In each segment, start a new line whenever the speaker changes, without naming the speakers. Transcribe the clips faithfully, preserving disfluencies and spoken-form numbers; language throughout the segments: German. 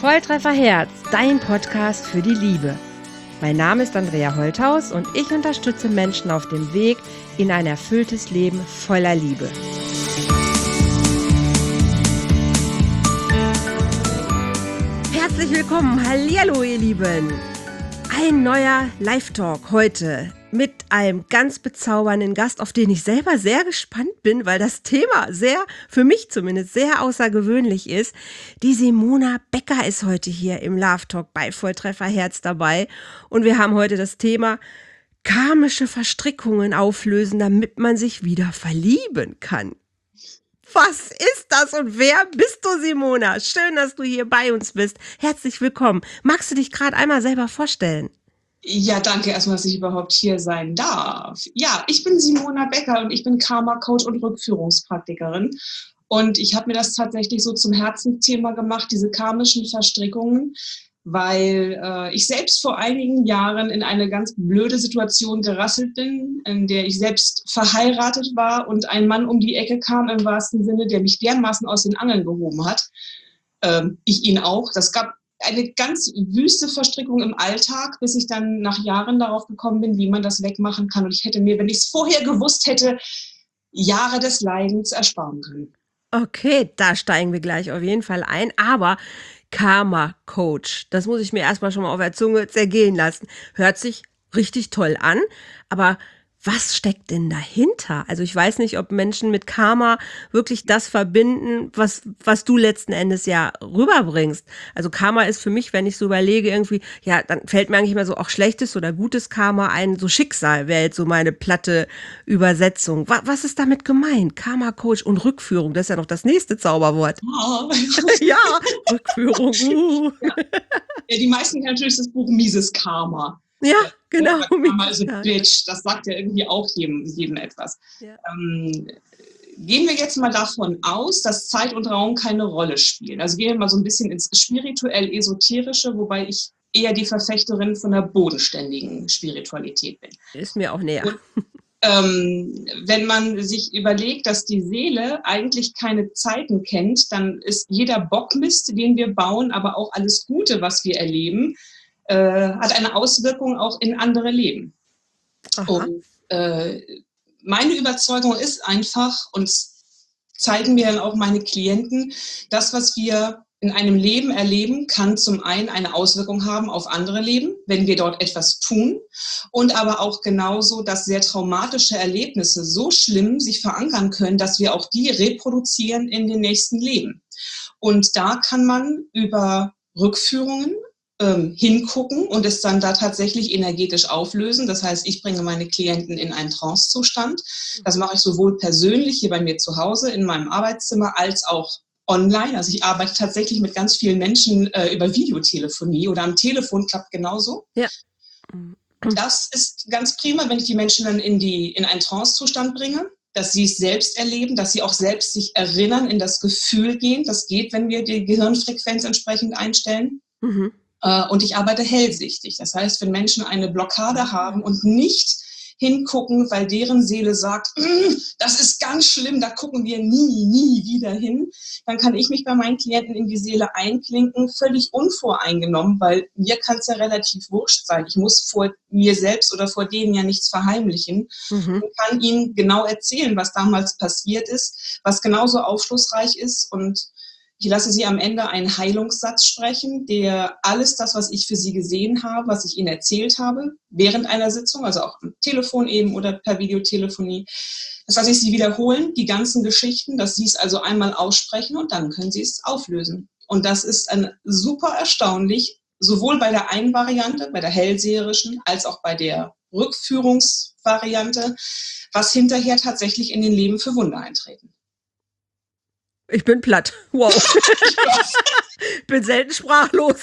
Volltreffer Herz, dein Podcast für die Liebe. Mein Name ist Andrea Holthaus und ich unterstütze Menschen auf dem Weg in ein erfülltes Leben voller Liebe. Herzlich willkommen, hallihallo ihr Lieben. Ein neuer Live-Talk heute mit einem ganz bezaubernden Gast, auf den ich selber sehr gespannt bin, weil das Thema sehr, für mich zumindest, sehr außergewöhnlich ist. Die Simona Becker ist heute hier im Love Talk bei Volltreffer Herz dabei und wir haben heute das Thema karmische Verstrickungen auflösen, damit man sich wieder verlieben kann. Was ist das und wer bist du, Simona? Schön, dass du hier bei uns bist. Herzlich willkommen. Magst du dich gerade einmal selber vorstellen?
Ja, danke erstmal, dass ich überhaupt hier sein darf. Ja, ich bin Simona Becker und ich bin Karma-Coach und Rückführungspraktikerin. Und ich habe mir das tatsächlich so zum Herzensthema gemacht, diese karmischen Verstrickungen, weil äh, ich selbst vor einigen Jahren in eine ganz blöde Situation gerasselt bin, in der ich selbst verheiratet war und ein Mann um die Ecke kam, im wahrsten Sinne, der mich dermaßen aus den Angeln gehoben hat. Ähm, ich ihn auch. Das gab eine ganz wüste Verstrickung im Alltag, bis ich dann nach Jahren darauf gekommen bin, wie man das wegmachen kann. Und ich hätte mir, wenn ich es vorher gewusst hätte, Jahre des Leidens ersparen können.
Okay, da steigen wir gleich auf jeden Fall ein. Aber Karma-Coach, das muss ich mir erstmal schon mal auf der Zunge zergehen lassen. Hört sich richtig toll an, aber was steckt denn dahinter? Also ich weiß nicht, ob Menschen mit Karma wirklich das verbinden, was, was du letzten Endes ja rüberbringst. Also Karma ist für mich, wenn ich so überlege, irgendwie, ja, dann fällt mir eigentlich immer so auch schlechtes oder gutes Karma ein. So Schicksal wäre jetzt so meine platte Übersetzung. Was, was ist damit gemeint? Karma-Coach und Rückführung, das ist ja noch das nächste Zauberwort.
Oh.
Ja, Rückführung. Uh.
Ja. Ja, die meisten kennen natürlich das Buch Mises Karma.
Ja, genau.
Karma is a bitch. Das sagt ja irgendwie auch jedem, jedem etwas. Ja. Ähm, gehen wir jetzt mal davon aus, dass Zeit und Raum keine Rolle spielen. Also gehen wir mal so ein bisschen ins spirituell-esoterische, wobei ich eher die Verfechterin von der bodenständigen Spiritualität bin.
Ist mir auch näher.
Und, ähm, wenn man sich überlegt, dass die Seele eigentlich keine Zeiten kennt, dann ist jeder Bockmist, den wir bauen, aber auch alles Gute, was wir erleben, Äh, hat eine Auswirkung auch in andere Leben. Aha. Und äh, meine Überzeugung ist einfach, und zeigen mir dann auch meine Klienten, das, was wir in einem Leben erleben, kann zum einen eine Auswirkung haben auf andere Leben, wenn wir dort etwas tun, und aber auch genauso, dass sehr traumatische Erlebnisse so schlimm sich verankern können, dass wir auch die reproduzieren in den nächsten Leben. Und da kann man über Rückführungen Ähm, hingucken und es dann da tatsächlich energetisch auflösen. Das heißt, ich bringe meine Klienten in einen Trance-Zustand. Das mache ich sowohl persönlich hier bei mir zu Hause in meinem Arbeitszimmer als auch online. Also ich arbeite tatsächlich mit ganz vielen Menschen äh, über Videotelefonie oder am Telefon, klappt genauso.
Ja.
Das ist ganz prima, wenn ich die Menschen dann in, die, in einen Trance-Zustand bringe, dass sie es selbst erleben, dass sie auch selbst sich erinnern, in das Gefühl gehen. Das geht, wenn wir die Gehirnfrequenz entsprechend einstellen. Mhm. Und ich arbeite hellsichtig. Das heißt, wenn Menschen eine Blockade haben und nicht hingucken, weil deren Seele sagt, das ist ganz schlimm, da gucken wir nie, nie wieder hin, dann kann ich mich bei meinen Klienten in die Seele einklinken, völlig unvoreingenommen, weil mir kann es ja relativ wurscht sein. Ich muss vor mir selbst oder vor denen ja nichts verheimlichen mhm. und kann ihnen genau erzählen, was damals passiert ist, was genauso aufschlussreich ist, und ich lasse sie am Ende einen Heilungssatz sprechen, der alles das, was ich für sie gesehen habe, was ich ihnen erzählt habe, während einer Sitzung, also auch am Telefon eben oder per Videotelefonie, das lasse ich sie wiederholen, die ganzen Geschichten, dass sie es also einmal aussprechen und dann können sie es auflösen. Und das ist ein super erstaunlich, sowohl bei der einen Variante, bei der hellseherischen, als auch bei der Rückführungsvariante, was hinterher tatsächlich in den Leben für Wunder eintreten.
Ich bin platt. Wow. Ich bin selten sprachlos.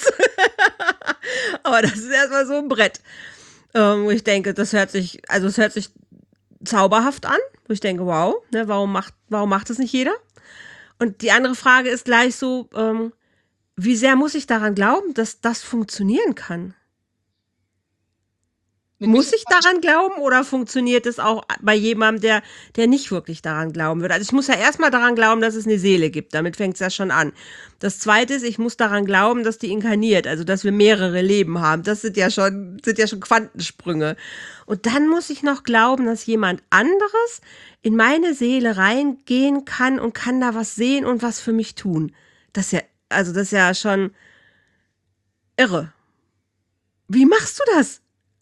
Aber das ist erstmal so ein Brett. Ähm, wo ich denke, das hört sich, also es hört sich zauberhaft an. Wo ich denke, wow, ne, warum macht, warum macht das nicht jeder? Und die andere Frage ist gleich so, ähm, wie sehr muss ich daran glauben, dass das funktionieren kann?
Mit
Muss
welcher
ich daran glauben oder funktioniert es auch bei jemandem, der, der nicht wirklich daran glauben würde? Also ich muss ja erstmal daran glauben, dass es eine Seele gibt. Damit fängt es ja schon an. Das Zweite ist, ich muss daran glauben, dass die inkarniert, also dass wir mehrere Leben haben. Das sind ja schon, sind ja schon Quantensprünge. Und dann muss ich noch glauben, dass jemand anderes in meine Seele reingehen kann und kann da was sehen und was für mich tun. Das ist ja, also das ist ja schon irre. Wie machst du das?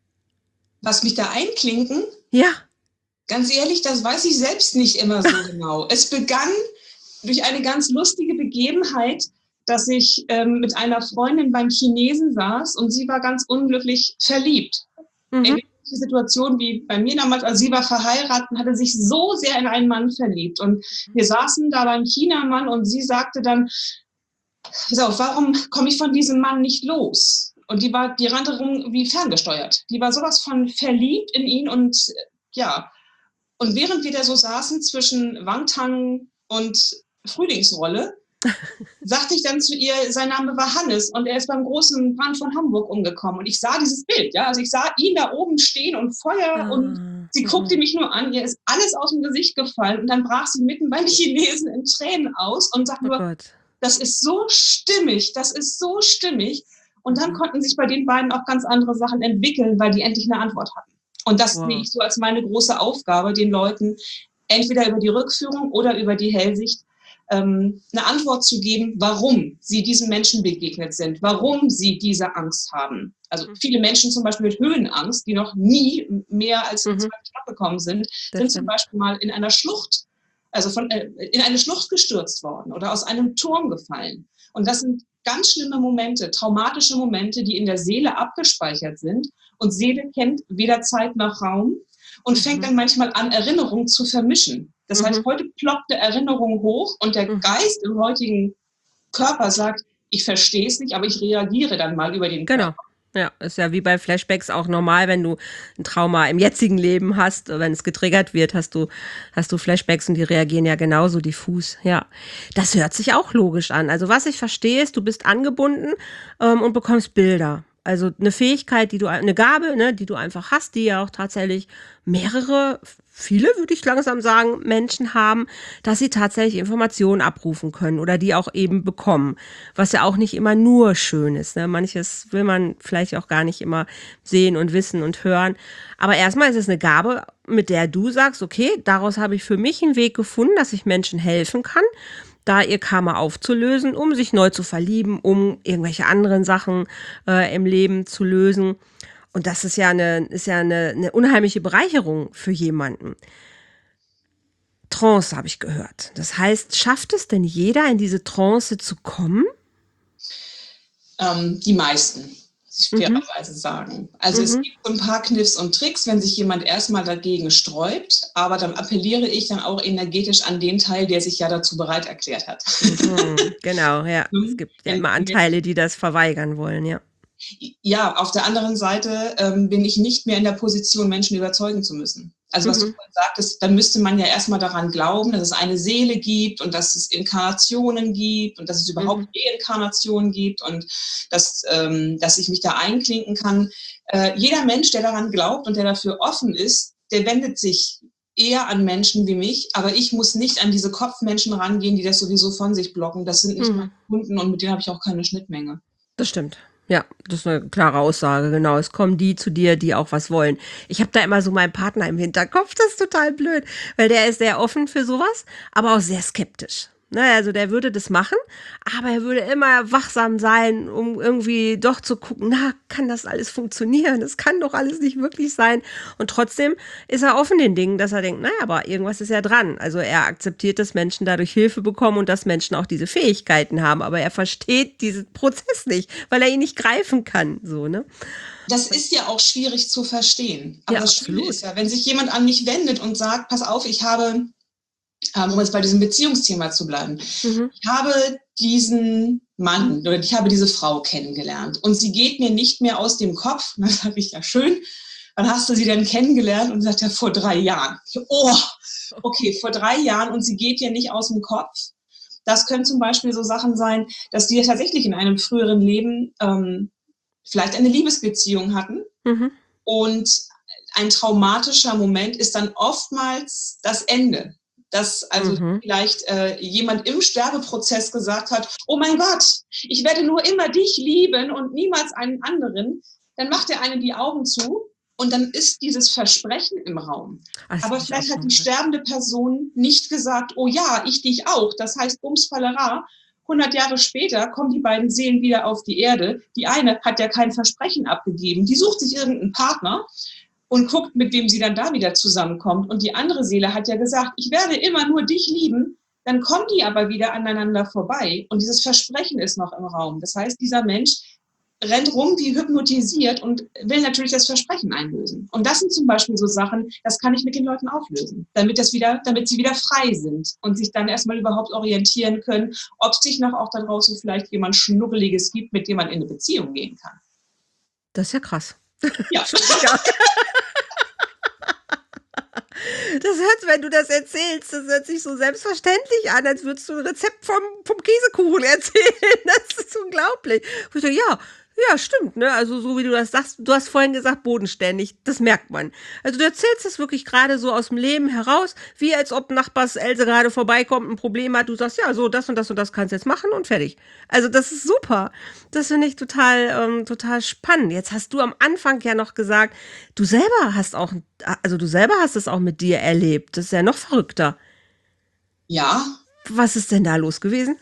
Was mich da einklinken,
Ja.
ganz ehrlich, das weiß ich selbst nicht immer so genau. Es begann durch eine ganz lustige Begebenheit, dass ich ähm, mit einer Freundin beim Chinesen saß und sie war ganz unglücklich verliebt.
Mhm.
Ähnliche Situation wie bei mir damals, also sie war verheiratet und hatte sich so sehr in einen Mann verliebt. Und wir saßen da beim Chinamann und sie sagte dann, pass auf, warum komme ich von diesem Mann nicht los? Und die war, die rannte rum wie ferngesteuert. Die war sowas von verliebt in ihn und ja. Und während wir da so saßen zwischen Wangtang und Frühlingsrolle, sagte ich dann zu ihr, sein Name war Hannes und er ist beim großen Brand von Hamburg umgekommen. Und ich sah dieses Bild, ja, also ich sah ihn da oben stehen und Feuer
Ah,
und sie
mhm.
guckte mich nur an, ihr ist alles aus dem Gesicht gefallen und dann brach sie mitten beim Chinesen in Tränen aus und sagte
Oh
nur,
Gott.
das ist so stimmig, das ist so stimmig. Und dann
Mhm.
konnten sich bei den beiden auch ganz andere Sachen entwickeln, weil die endlich eine Antwort hatten. Und das
Wow.
sehe ich so als meine große Aufgabe, den Leuten entweder über die Rückführung oder über die Hellsicht ähm, eine Antwort zu geben, warum sie diesen Menschen begegnet sind, warum sie diese Angst haben. Also viele Menschen zum Beispiel mit Höhenangst, die noch nie mehr als
Mhm.
zwei Stock gekommen sind,
Das
sind zum
stimmt.
Beispiel mal in einer Schlucht, also von, äh, in eine Schlucht gestürzt worden oder aus einem Turm gefallen. Und das sind ganz schlimme Momente, traumatische Momente, die in der Seele abgespeichert sind. Und Seele kennt weder Zeit noch Raum und
Mhm.
fängt dann manchmal an, Erinnerungen zu vermischen. Das
Mhm.
heißt, heute ploppt eine Erinnerung hoch und der
Mhm.
Geist im heutigen Körper sagt, ich verstehe es nicht, aber ich reagiere dann mal über den
Genau.
Körper.
Ja, ist ja wie bei Flashbacks auch normal, wenn du ein Trauma im jetzigen Leben hast, wenn es getriggert wird, hast du, hast du Flashbacks und die reagieren ja genauso diffus. Ja, das hört sich auch logisch an. Also was ich verstehe ist, du bist angebunden ähm, und bekommst Bilder. Also eine Fähigkeit, die du, eine Gabe, ne, die du einfach hast, die ja auch tatsächlich mehrere, viele würde ich langsam sagen, Menschen haben, dass sie tatsächlich Informationen abrufen können oder die auch eben bekommen. Was ja auch nicht immer nur schön ist. Ne? Manches will man vielleicht auch gar nicht immer sehen und wissen und hören. Aber erstmal ist es eine Gabe, mit der du sagst, okay, daraus habe ich für mich einen Weg gefunden, dass ich Menschen helfen kann, da ihr Karma aufzulösen, um sich neu zu verlieben, um irgendwelche anderen Sachen äh, im Leben zu lösen. Und das ist ja eine, ist ja eine, eine unheimliche Bereicherung für jemanden. Trance habe ich gehört. Das heißt, schafft es denn jeder, in diese Trance zu kommen?
Ähm, die meisten, muss ich
Mhm.
fairerweise sagen. Also es
Mhm.
gibt so ein paar Kniffs und Tricks, wenn sich jemand erstmal dagegen sträubt, aber dann appelliere ich dann auch energetisch an den Teil, der sich ja dazu bereit erklärt hat.
Mhm. Genau, ja. Es gibt ja
Wenn,
immer
wenn
Anteile, die das verweigern wollen, ja.
Ja, auf der anderen Seite ähm, bin ich nicht mehr in der Position, Menschen überzeugen zu müssen. Also was du
Mhm.
vorhin sagtest, dann müsste man ja erstmal daran glauben, dass es eine Seele gibt und dass es Inkarnationen gibt und dass es überhaupt
Mhm.
Reinkarnationen gibt und dass, ähm, dass ich mich da einklinken kann. Äh, jeder Mensch, der daran glaubt und der dafür offen ist, der wendet sich eher an Menschen wie mich, aber ich muss nicht an diese Kopfmenschen rangehen, die das sowieso von sich blocken. Das sind nicht
Mhm.
meine Kunden und mit denen habe ich auch keine Schnittmenge.
Das stimmt. Ja, das ist eine klare Aussage, genau. Es kommen die zu dir, die auch was wollen. Ich habe da immer so meinen Partner im Hinterkopf, das ist total blöd, weil der ist sehr offen für sowas, aber auch sehr skeptisch. Ne, also der würde das machen, aber er würde immer wachsam sein, um irgendwie doch zu gucken, na, kann das alles funktionieren? Das kann doch alles nicht wirklich sein. Und trotzdem ist er offen den Dingen, dass er denkt, naja, aber irgendwas ist ja dran. Also er akzeptiert, dass Menschen dadurch Hilfe bekommen und dass Menschen auch diese Fähigkeiten haben, aber er versteht diesen Prozess nicht, weil er ihn nicht greifen kann, so, ne?
Das ist ja auch schwierig zu verstehen. Aber
Ja,
das Schöne
absolut.
ist ja, wenn sich jemand an mich wendet und sagt, pass auf, ich habe, ähm, um jetzt bei diesem Beziehungsthema zu bleiben,
Mhm.
ich habe diesen Mann oder ich habe diese Frau kennengelernt und sie geht mir nicht mehr aus dem Kopf. Dann sage ich, ja schön, wann hast du sie denn kennengelernt? Und sagt er, vor drei Jahren. Ich, oh, okay, vor drei Jahren und sie geht dir nicht aus dem Kopf. Das können zum Beispiel so Sachen sein, dass die tatsächlich in einem früheren Leben ähm, vielleicht eine Liebesbeziehung hatten.
Mhm.
Und ein traumatischer Moment ist dann oftmals das Ende. Dass also mhm. vielleicht äh, jemand im Sterbeprozess gesagt hat, oh mein Gott, ich werde nur immer dich lieben und niemals einen anderen. Dann macht er einem die Augen zu und dann ist dieses Versprechen im Raum. Also aber vielleicht hat die sterbende Person nicht gesagt, oh ja, ich dich auch. Das heißt, Bums Fallera, hundert Jahre später kommen die beiden Seelen wieder auf die Erde. Die eine hat ja kein Versprechen abgegeben. Die sucht sich irgendeinen Partner und guckt, mit wem sie dann da wieder zusammenkommt. Und die andere Seele hat ja gesagt, ich werde immer nur dich lieben. Dann kommen die aber wieder aneinander vorbei. Und dieses Versprechen ist noch im Raum. Das heißt, dieser Mensch rennt rum wie hypnotisiert und will natürlich das Versprechen einlösen. Und das sind zum Beispiel so Sachen, das kann ich mit den Leuten auflösen, damit, das wieder, damit sie wieder frei sind und sich dann erstmal überhaupt orientieren können, ob es sich noch auch da draußen vielleicht jemand Schnubbeliges gibt, mit dem man in eine Beziehung gehen kann.
Das ist ja krass.
Ja.
Das hört, wenn du das erzählst, das hört sich so selbstverständlich an, als würdest du ein Rezept vom, vom Käsekuchen erzählen. Das ist unglaublich. Ich dachte, ja, ja, stimmt, ne? Also so wie du das sagst, du hast vorhin gesagt, bodenständig, das merkt man. Also du erzählst das wirklich gerade so aus dem Leben heraus, wie als ob Nachbars Else gerade vorbeikommt, ein Problem hat, du sagst, ja, so, das und das und das kannst du jetzt machen und fertig. Also das ist super. Das finde ich total, ähm, total spannend. Jetzt hast du am Anfang ja noch gesagt, du selber hast auch, also du selber hast es auch mit dir erlebt. Das ist ja noch verrückter.
Ja.
Was ist denn da los gewesen?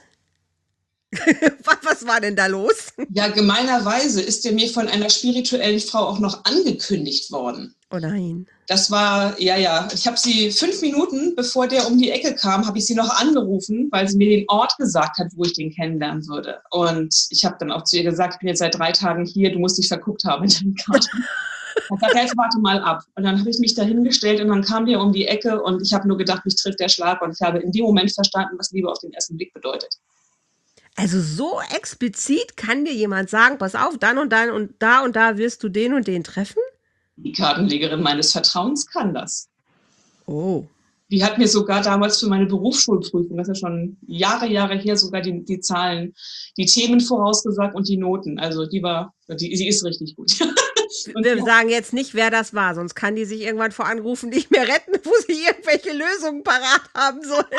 Was war denn da los?
Ja, gemeinerweise ist der mir von einer spirituellen Frau auch noch angekündigt worden.
Oh nein.
Das war, ja, ja. Ich habe sie fünf Minuten, bevor der um die Ecke kam, habe ich sie noch angerufen, weil sie mir den Ort gesagt hat, wo ich den kennenlernen würde. Und ich habe dann auch zu ihr gesagt, ich bin jetzt seit drei Tagen hier, du musst dich verguckt haben in deinen Karten. Und sagt, jetzt warte mal ab. Und dann habe ich mich da hingestellt und dann kam der um die Ecke und ich habe nur gedacht, mich trifft der Schlag. Und ich habe in dem Moment verstanden, was Liebe auf den ersten Blick bedeutet.
Also so explizit kann dir jemand sagen, pass auf, dann und dann und da und da wirst du den und den treffen?
Die Kartenlegerin meines Vertrauens kann das.
Oh.
Die hat mir sogar damals für meine Berufsschulprüfung, das ist ja schon Jahre, Jahre her, sogar die, die Zahlen, die Themen vorausgesagt und die Noten. Also die war, die, sie ist richtig gut.
Und wir sagen jetzt nicht, wer das war, sonst kann die sich irgendwann vor Anrufen nicht mehr retten, wo sie irgendwelche Lösungen parat haben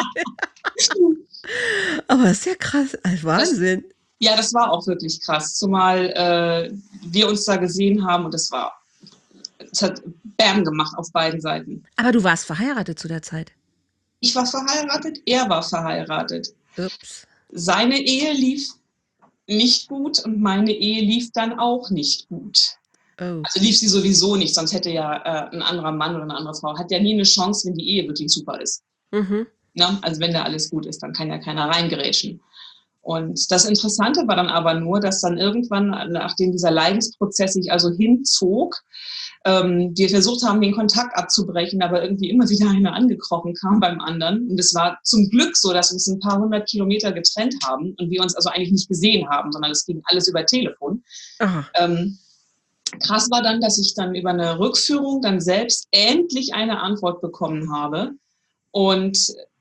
soll. Aber das ist ja krass, also Wahnsinn.
Das, ja, das war auch wirklich krass, zumal äh, wir uns da gesehen haben und es war, es hat Bam gemacht auf beiden Seiten.
Aber du warst verheiratet zu der Zeit?
Ich war verheiratet, er war verheiratet.
Ups.
Seine Ehe lief nicht gut und meine Ehe lief dann auch nicht gut. Oh. Also lief sie sowieso nicht, sonst hätte ja äh, ein anderer Mann oder eine andere Frau, hat ja nie eine Chance, wenn die Ehe wirklich super ist.
Mhm.
Na, also wenn da alles gut ist, dann kann ja keiner reingerätschen. Und das Interessante war dann aber nur, dass dann irgendwann, nachdem dieser Leidensprozess sich also hinzog, ähm, wir versucht haben, den Kontakt abzubrechen, aber irgendwie immer wieder einer angekrochen kam beim anderen. Und es war zum Glück so, dass wir uns ein paar hundert Kilometer getrennt haben und wir uns also eigentlich nicht gesehen haben, sondern es ging alles über Telefon. Ähm, krass war dann, dass ich dann über eine Rückführung dann selbst endlich eine Antwort bekommen habe. Und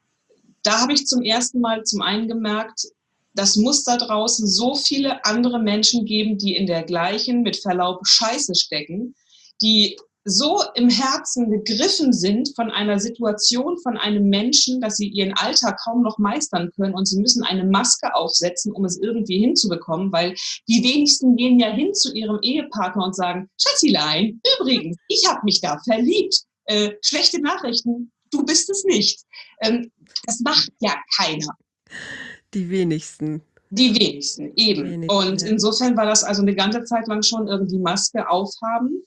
da habe ich zum ersten Mal zum einen gemerkt, das muss da draußen so viele andere Menschen geben, die in der gleichen, mit Verlaub, Scheiße stecken, die so im Herzen gegriffen sind von einer Situation, von einem Menschen, dass sie ihren Alltag kaum noch meistern können und sie müssen eine Maske aufsetzen, um es irgendwie hinzubekommen, weil die wenigsten gehen ja hin zu ihrem Ehepartner und sagen, Schatzilein, übrigens, ich habe mich da verliebt. Äh, schlechte Nachrichten, du bist es nicht. Ähm, das macht ja keiner.
Die wenigsten.
Die wenigsten, eben. Wenigsten, und insofern war das also eine ganze Zeit lang schon irgendwie Maske aufhaben.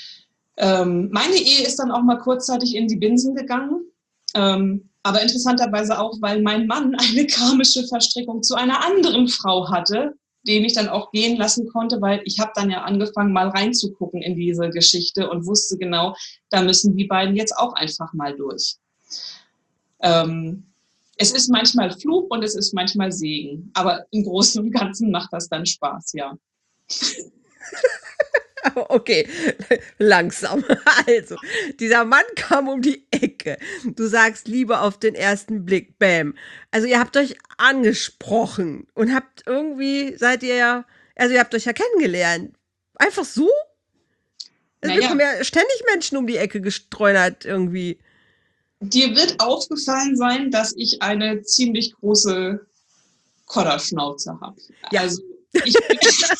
Ähm, meine Ehe ist dann auch mal kurzzeitig in die Binsen gegangen. Ähm, aber interessanterweise auch, weil mein Mann eine karmische Verstrickung zu einer anderen Frau hatte, den ich dann auch gehen lassen konnte, weil ich habe dann ja angefangen, mal reinzugucken in diese Geschichte und wusste genau, da müssen die beiden jetzt auch einfach mal durch. Ähm, es ist manchmal Fluch und es ist manchmal Segen, aber im Großen und Ganzen macht das dann Spaß, ja.
Okay, langsam. Also, dieser Mann kam um die Ecke. Du sagst Liebe auf den ersten Blick, bam. Also ihr habt euch angesprochen und habt irgendwie, seid ihr ja, also ihr habt euch ja kennengelernt. Einfach so? Also mir
naja,
kommen ja ständig Menschen um die Ecke gestreunert irgendwie.
dir wird aufgefallen sein, dass ich eine ziemlich große Kodderschnauze habe.
Ja.
Also ich bin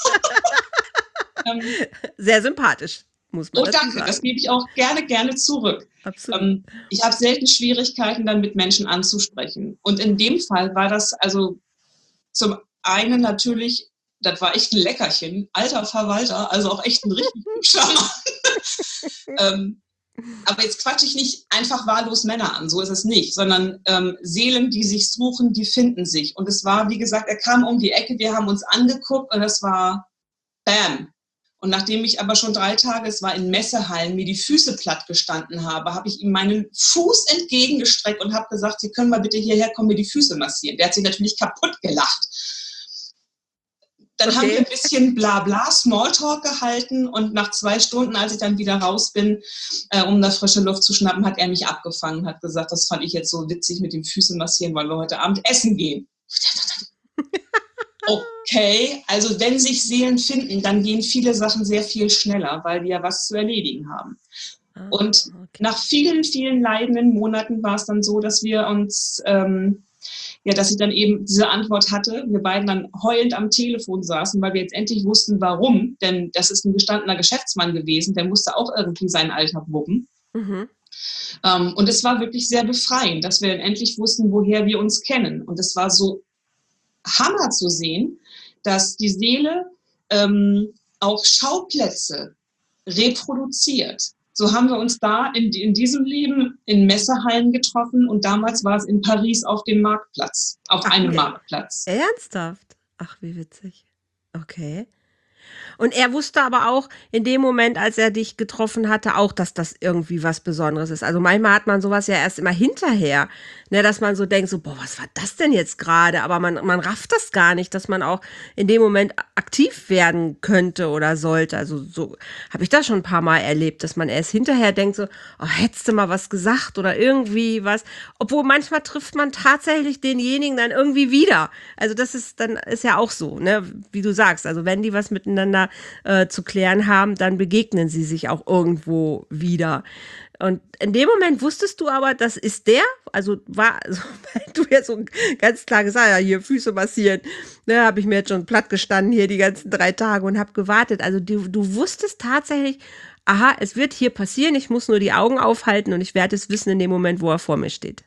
ähm,
Sehr sympathisch, muss man
oh,
dazu
danke,
sagen.
das gebe ich auch gerne, gerne zurück.
Absolut.
Ähm, ich habe selten Schwierigkeiten, dann mit Menschen anzusprechen. Und in dem Fall war das also zum einen natürlich, das war echt ein Leckerchen, alter Verwalter, also auch echt ein richtig hübscher Mann. ähm, aber jetzt quatsche ich nicht einfach wahllos Männer an, so ist es nicht, sondern ähm, Seelen, die sich suchen, die finden sich. Und es war, wie gesagt, er kam um die Ecke, wir haben uns angeguckt und es war Bam. Und nachdem ich aber schon drei Tage, es war in Messehallen, mir die Füße platt gestanden habe, habe ich ihm meinen Fuß entgegengestreckt und habe gesagt, Sie können mal bitte hierher kommen, mir die Füße massieren. Der hat sich natürlich kaputt gelacht. Dann
Okay.
haben wir ein bisschen Blabla, Smalltalk gehalten und nach zwei Stunden, als ich dann wieder raus bin, äh, um da frische Luft zu schnappen, hat er mich abgefangen, hat gesagt, das fand ich jetzt so witzig mit dem Füße massieren, weil wir heute Abend essen gehen. Okay, also wenn sich Seelen finden, dann gehen viele Sachen sehr viel schneller, weil wir ja was zu erledigen haben.
Ah,
Und
okay.
nach vielen, vielen leidenden Monaten war es dann so, dass wir uns, ähm, ja, dass ich dann eben diese Antwort hatte, wir beiden dann heulend am Telefon saßen, weil wir jetzt endlich wussten, warum, denn das ist ein gestandener Geschäftsmann gewesen, der musste auch irgendwie seinen Alltag wuppen.
Mhm.
Ähm, und es war wirklich sehr befreiend, dass wir dann endlich wussten, woher wir uns kennen. Und es war so Hammer zu sehen, dass die Seele ähm, auch Schauplätze reproduziert. So haben wir uns da in, in diesem Leben in Messehallen getroffen und damals war es in Paris auf dem Marktplatz, auf
Ach,
einem
nee.
Marktplatz.
Ernsthaft? Ach, wie witzig. Okay. Und er wusste aber auch in dem Moment, als er dich getroffen hatte, auch, dass das irgendwie was Besonderes ist. Also manchmal hat man sowas ja erst immer hinterher, ne, dass man so denkt, so, boah, was war das denn jetzt gerade? Aber man, man rafft das gar nicht, dass man auch in dem Moment aktiv werden könnte oder sollte. Also so habe ich das schon ein paar Mal erlebt, dass man erst hinterher denkt, so, oh, hättest du mal was gesagt oder irgendwie was. Obwohl manchmal trifft man tatsächlich denjenigen dann irgendwie wieder. Also das ist dann ist ja auch so, ne, wie du sagst. Also wenn die was miteinander äh, zu klären haben, dann begegnen sie sich auch irgendwo wieder. Und in dem Moment wusstest du aber, das ist der, also war, also, weil du ja so ganz klar gesagt hast, ja, hier Füße massieren, ne, habe ich mir jetzt schon platt gestanden hier die ganzen drei Tage und habe gewartet. Also du, du wusstest tatsächlich, aha, es wird hier passieren, ich muss nur die Augen aufhalten und ich werde es wissen in dem Moment, wo er vor mir steht.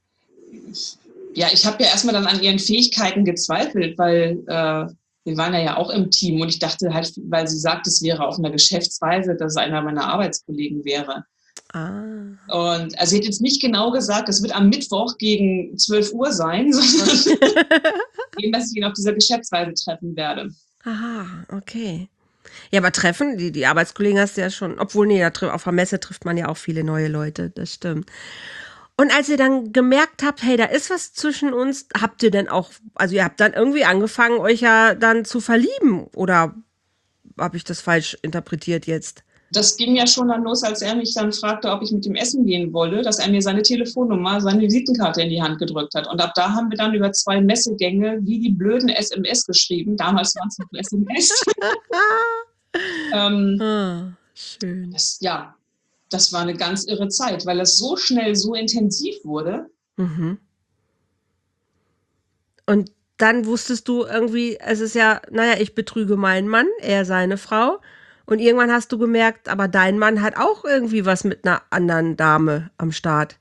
Ja, ich habe ja erstmal dann an ihren Fähigkeiten gezweifelt, weil äh, wir waren ja, ja auch im Team und ich dachte halt, weil sie sagt, es wäre auf einer Geschäftsreise, dass es einer meiner Arbeitskollegen wäre.
Ah.
Und also sie hat jetzt nicht genau gesagt, es wird am Mittwoch gegen zwölf Uhr sein, sondern eben, dass ich ihn auf dieser Geschäftsreise treffen werde.
Aha, okay. Ja, aber treffen, die, die Arbeitskollegen hast du ja schon, obwohl, nee, auf der Messe trifft man ja auch viele neue Leute, das stimmt. Und als ihr dann gemerkt habt, hey, da ist was zwischen uns, habt ihr denn auch, also ihr habt dann irgendwie angefangen, euch ja dann zu verlieben, oder habe ich das falsch interpretiert jetzt?
Das ging ja schon dann los, als er mich dann fragte, ob ich mit ihm essen gehen wolle, dass er mir seine Telefonnummer, seine Visitenkarte in die Hand gedrückt hat. Und ab da haben wir dann über zwei Messegänge wie die blöden S M S geschrieben. Damals waren es noch S M S. ähm,
ah, schön.
Das, ja, das war eine ganz irre Zeit, weil es so schnell, so intensiv wurde.
Mhm. Und dann wusstest du irgendwie, es ist ja, naja, ich betrüge meinen Mann, er seine Frau. Und irgendwann hast du gemerkt, aber dein Mann hat auch irgendwie was mit einer anderen Dame am Start.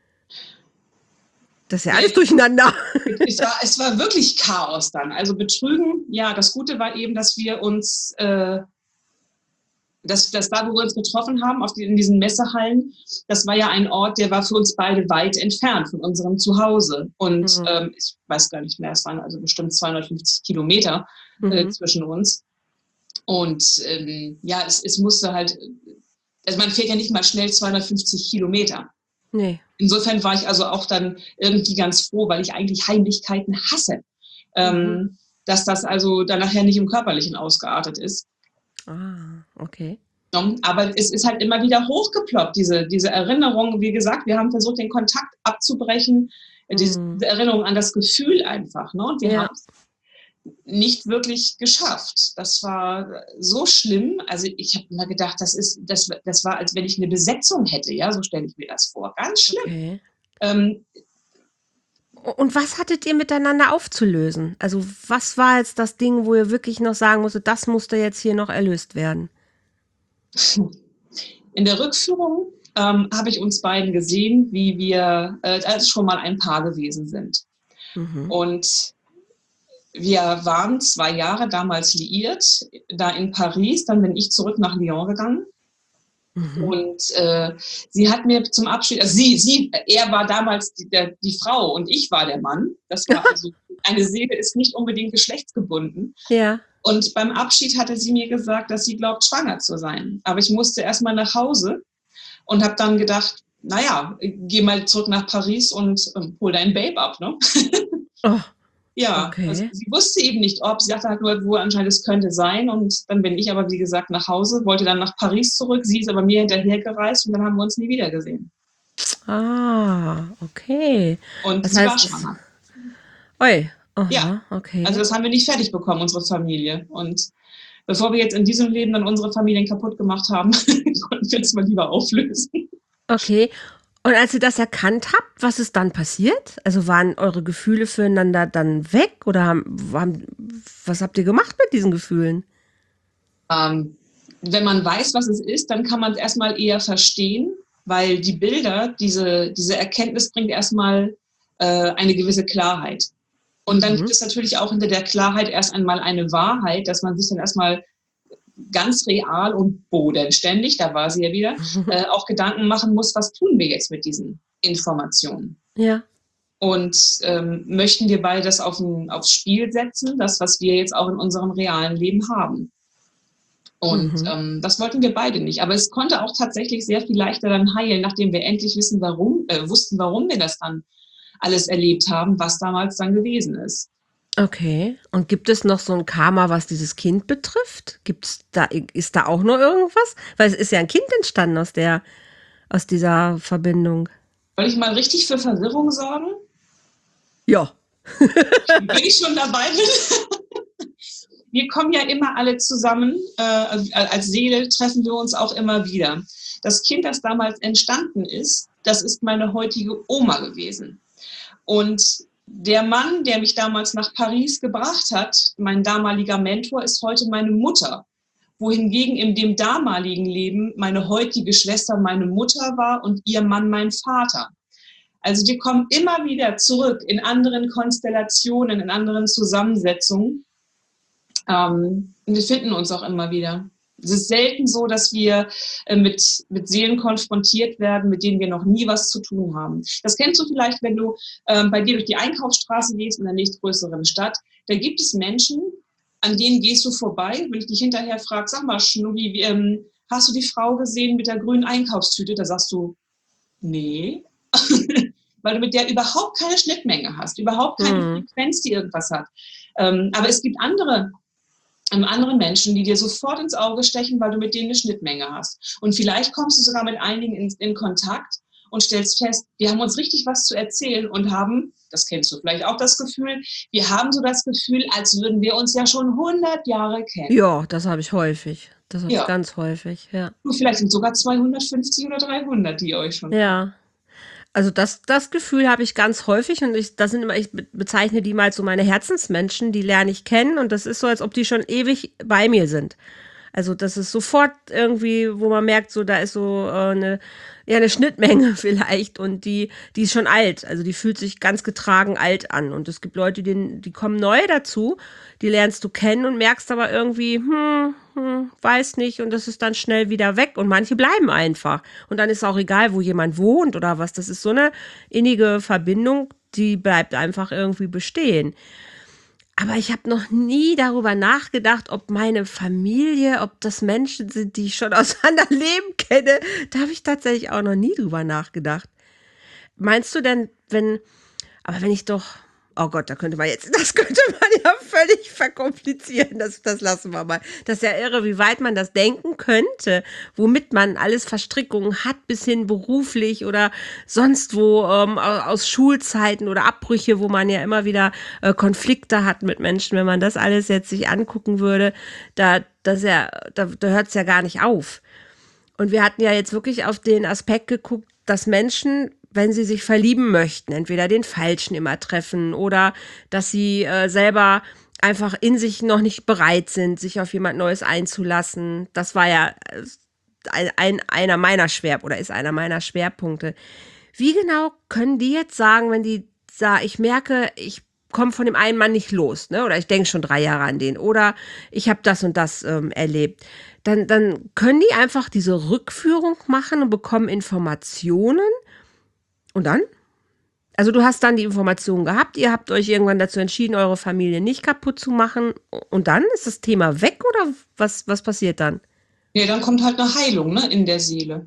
Das ist ja alles durcheinander.
Es war, es war wirklich Chaos dann. Also Betrügen, ja, das Gute war eben, dass wir uns, äh, dass, dass da, wo wir uns getroffen haben, auf die, in diesen Messehallen, das war ja ein Ort, der war für uns beide weit entfernt von unserem Zuhause. Und mhm. ähm, ich weiß gar nicht mehr, es waren also bestimmt zweihundertfünfzig Kilometer äh, mhm. zwischen uns. Und ähm, ja, es, es musste halt, also man fährt ja nicht mal schnell zweihundertfünfzig Kilometer.
Nee.
Insofern war ich also auch dann irgendwie ganz froh, weil ich eigentlich Heimlichkeiten hasse, mhm. ähm, dass das also dann nachher nicht im Körperlichen ausgeartet ist.
Ah, okay.
Aber es ist halt immer wieder hochgeploppt, diese, diese Erinnerung. Wie gesagt, wir haben versucht, den Kontakt abzubrechen, mhm. diese Erinnerung an das Gefühl einfach. Ne? Und wir
ja.
haben nicht wirklich geschafft. Das war so schlimm. Also ich habe immer gedacht, das ist, das, das war, als wenn ich eine Besetzung hätte. Ja, so stelle ich mir das vor. Ganz schlimm.
Okay.
Ähm,
Und was hattet ihr miteinander aufzulösen? Also was war jetzt das Ding, wo ihr wirklich noch sagen musstet, das musste jetzt hier noch erlöst werden?
In der Rückführung ähm, habe ich uns beiden gesehen, wie wir äh, als schon mal ein Paar gewesen sind.
Mhm.
Und wir waren zwei Jahre damals liiert, da in Paris. Dann bin ich zurück nach Lyon gegangen. Mhm. Und äh, sie hat mir zum Abschied, also sie, sie, er war damals die, der, die Frau und ich war der Mann. Das war also, eine Seele ist nicht unbedingt geschlechtsgebunden.
Ja.
Und beim Abschied hatte sie mir gesagt, dass sie glaubt, schwanger zu sein. Aber ich musste erst mal nach Hause und habe dann gedacht, naja, geh mal zurück nach Paris und ähm, hol dein Babe ab, ne?
Oh.
Ja,
Okay.
also sie wusste eben nicht, ob, sie dachte halt nur, wo anscheinend es könnte sein. Und dann bin ich aber, wie gesagt, nach Hause, wollte dann nach Paris zurück. Sie ist aber mir hinterhergereist und dann haben wir uns nie wieder gesehen.
Ah, okay.
Und
das
sie
heißt,
war schwanger.
Oi, aha,
ja,
okay.
Also das haben wir nicht fertig bekommen, unsere Familie. Und bevor wir jetzt in diesem Leben dann unsere Familien kaputt gemacht haben, konnten wir es mal lieber auflösen.
Okay. Und als ihr das erkannt habt, was ist dann passiert? Also waren eure Gefühle füreinander dann weg oder haben, haben, was habt ihr gemacht mit diesen Gefühlen?
Ähm, wenn man weiß, was es ist, dann kann man es erstmal eher verstehen, weil die Bilder, diese, diese Erkenntnis bringt erstmal äh, eine gewisse Klarheit. Und dann mhm. gibt es natürlich auch hinter der Klarheit erst einmal eine Wahrheit, dass man sich dann erstmal ganz real und bodenständig, da war sie ja wieder, äh, auch Gedanken machen muss, was tun wir jetzt mit diesen Informationen?
Ja.
Und ähm, möchten wir beide das auf ein, aufs Spiel setzen, das, was wir jetzt auch in unserem realen Leben haben? Und mhm. ähm, das wollten wir beide nicht. Aber es konnte auch tatsächlich sehr viel leichter dann heilen, nachdem wir endlich wissen, warum, äh, wussten, warum wir das dann alles erlebt haben, was damals dann gewesen ist.
Okay. Und gibt es noch so ein Karma, was dieses Kind betrifft? Gibt's da, ist da auch noch irgendwas? Weil es ist ja ein Kind entstanden aus der, aus dieser Verbindung.
Soll ich mal richtig für Verwirrung sorgen?
Ja.
Wenn ich schon dabei bin. Wir kommen ja immer alle zusammen. Äh, als Seele treffen wir uns auch immer wieder. Das Kind, das damals entstanden ist, das ist meine heutige Oma gewesen. Und der Mann, der mich damals nach Paris gebracht hat, mein damaliger Mentor, ist heute meine Mutter. Wohingegen in dem damaligen Leben meine heutige Schwester meine Mutter war und ihr Mann mein Vater. Also wir kommen immer wieder zurück in anderen Konstellationen, in anderen Zusammensetzungen. Ähm, und wir finden uns auch immer wieder. Es ist selten so, dass wir äh, mit, mit Seelen konfrontiert werden, mit denen wir noch nie was zu tun haben. Das kennst du vielleicht, wenn du ähm, bei dir durch die Einkaufsstraße gehst in der nächstgrößeren Stadt. Da gibt es Menschen, an denen gehst du vorbei. Wenn ich dich hinterher frage, sag mal, Schnubbi, ähm, hast du die Frau gesehen mit der grünen Einkaufstüte? Da sagst du, nee. Weil du mit der überhaupt keine Schnittmenge hast, überhaupt keine mhm. Frequenz, die irgendwas hat. Ähm, aber es gibt andere andere Menschen, die dir sofort ins Auge stechen, weil du mit denen eine Schnittmenge hast. Und vielleicht kommst du sogar mit einigen in, in Kontakt und stellst fest, wir haben uns richtig was zu erzählen und haben, das kennst du vielleicht auch, das Gefühl, wir haben so das Gefühl, als würden wir uns ja schon hundert Jahre kennen.
Ja, das habe ich häufig. Das habe
ja.
ich ganz häufig, ja.
Und vielleicht sind sogar zweihundertfünfzig oder dreihundert, die euch schon
Ja. Also das, das Gefühl habe ich ganz häufig und ich, das sind immer, ich bezeichne die mal so meine Herzensmenschen, die lerne ich kennen und das ist so, als ob die schon ewig bei mir sind. Also das ist sofort irgendwie, wo man merkt, so da ist so äh, eine, ja, eine Schnittmenge vielleicht und die, die ist schon alt, also die fühlt sich ganz getragen alt an und es gibt Leute, die, die kommen neu dazu, die lernst du kennen und merkst aber irgendwie, hm, hm, weiß nicht und das ist dann schnell wieder weg und manche bleiben einfach und dann ist auch egal, wo jemand wohnt oder was, das ist so eine innige Verbindung, die bleibt einfach irgendwie bestehen. Aber ich habe noch nie darüber nachgedacht, ob meine Familie, ob das Menschen sind, die ich schon aus anderen Leben kenne. Da habe ich tatsächlich auch noch nie drüber nachgedacht. Meinst du denn, wenn, aber wenn ich doch Oh Gott, da könnte man jetzt, das könnte man ja völlig verkomplizieren. Das, das lassen wir mal. Das ist ja irre, wie weit man das denken könnte, womit man alles Verstrickungen hat, bis hin beruflich oder sonst wo, ähm, aus Schulzeiten oder Abbrüche, wo man ja immer wieder äh, Konflikte hat mit Menschen. Wenn man das alles jetzt sich angucken würde, da, das ja, da, da hört es ja gar nicht auf. Und wir hatten ja jetzt wirklich auf den Aspekt geguckt, dass Menschen, wenn sie sich verlieben möchten, entweder den Falschen immer treffen oder dass sie äh, selber einfach in sich noch nicht bereit sind, sich auf jemand Neues einzulassen. Das war ja äh, ein, ein, einer meiner Schwer oder ist einer meiner Schwerpunkte. Wie genau können die jetzt sagen, wenn die sagen, ich merke, ich komme von dem einen Mann nicht los, ne? Oder ich denke schon drei Jahre an den oder ich habe das und das ähm, erlebt. Dann, dann können die einfach diese Rückführung machen und bekommen Informationen. Und dann? Also du hast dann die Informationen gehabt, ihr habt euch irgendwann dazu entschieden, eure Familie nicht kaputt zu machen. Und dann ist das Thema weg oder was, was passiert dann?
Ja, dann kommt halt eine Heilung, ne, in der Seele.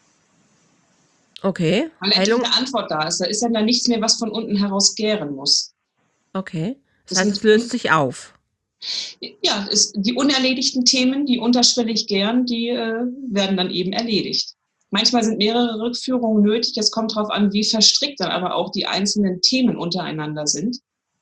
Okay.
Weil endlich
Heilung.
eine Antwort da ist. Da ist dann da nichts mehr, was von unten heraus gären muss.
Okay. Das
Das
heißt,
sind-
es löst sich auf.
Ja, es, die unerledigten Themen, die unterschwellig gären, die äh, werden dann eben erledigt. Manchmal sind mehrere Rückführungen nötig. Es kommt darauf an, wie verstrickt dann aber auch die einzelnen Themen untereinander sind.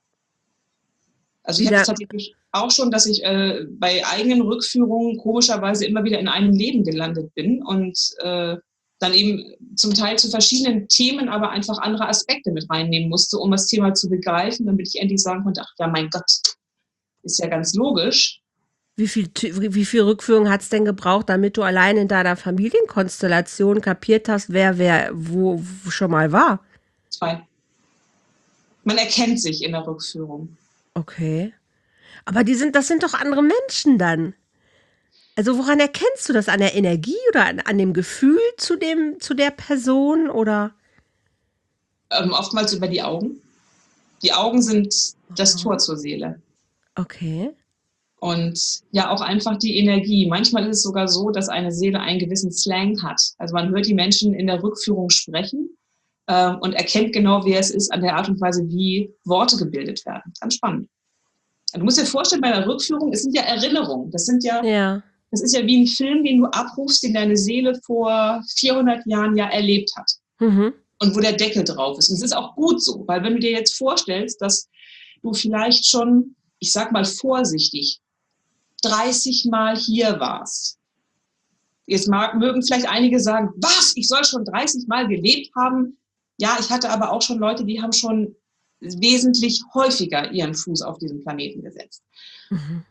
Also ich
Wie
habe es
da-
tatsächlich auch schon, dass ich äh, bei eigenen Rückführungen komischerweise immer wieder in einem Leben gelandet bin und äh, dann eben zum Teil zu verschiedenen Themen, aber einfach andere Aspekte mit reinnehmen musste, um das Thema zu begreifen, damit ich endlich sagen konnte, ach ja, mein Gott, ist ja ganz logisch.
Wie viel, wie wie viel Rückführung hat es denn gebraucht, damit du allein in deiner Familienkonstellation kapiert hast, wer wer wo, wo schon mal war?
Zwei. Man erkennt sich in der Rückführung.
Okay. Aber die sind, das sind doch andere Menschen dann. Also woran erkennst du das? An der Energie oder an, an dem Gefühl zu dem, zu der Person oder?
Ähm, oftmals über die Augen. Die Augen sind das
Aha.
Tor zur Seele.
Okay.
Und ja, auch einfach die Energie. Manchmal ist es sogar so, dass eine Seele einen gewissen Slang hat. Also man hört die Menschen in der Rückführung sprechen äh, und erkennt genau, wer es ist, an der Art und Weise, wie Worte gebildet werden. Ganz spannend. Du musst dir vorstellen, bei der Rückführung, es sind ja Erinnerungen. Das sind ja,
Ja.
das ist ja wie ein Film, den du abrufst, den deine Seele vor vierhundert Jahren ja erlebt hat.
Mhm.
Und wo der Deckel drauf ist. Und es ist auch gut so, weil wenn du dir jetzt vorstellst, dass du vielleicht schon, ich sag mal vorsichtig, dreißig Mal hier warst. Jetzt mag, mögen vielleicht einige sagen, was, ich soll schon dreißig Mal gelebt haben. Ja, ich hatte aber auch schon Leute, die haben schon wesentlich häufiger ihren Fuß auf diesem Planeten gesetzt.
Mhm.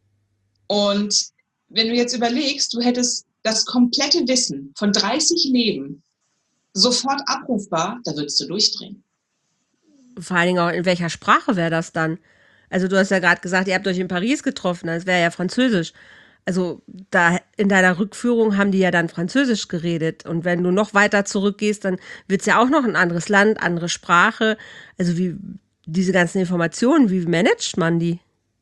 Und wenn du jetzt überlegst, du hättest das komplette Wissen von dreißig Leben sofort abrufbar, da würdest du durchdrehen.
Vor allen Dingen auch, in welcher Sprache wäre das dann? Also du hast ja gerade gesagt, ihr habt euch in Paris getroffen, das wäre ja Französisch. Also da in deiner Rückführung haben die ja dann Französisch geredet. Und wenn du noch weiter zurückgehst, dann wird es ja auch noch ein anderes Land, andere Sprache. Also wie diese ganzen Informationen, wie managt man die?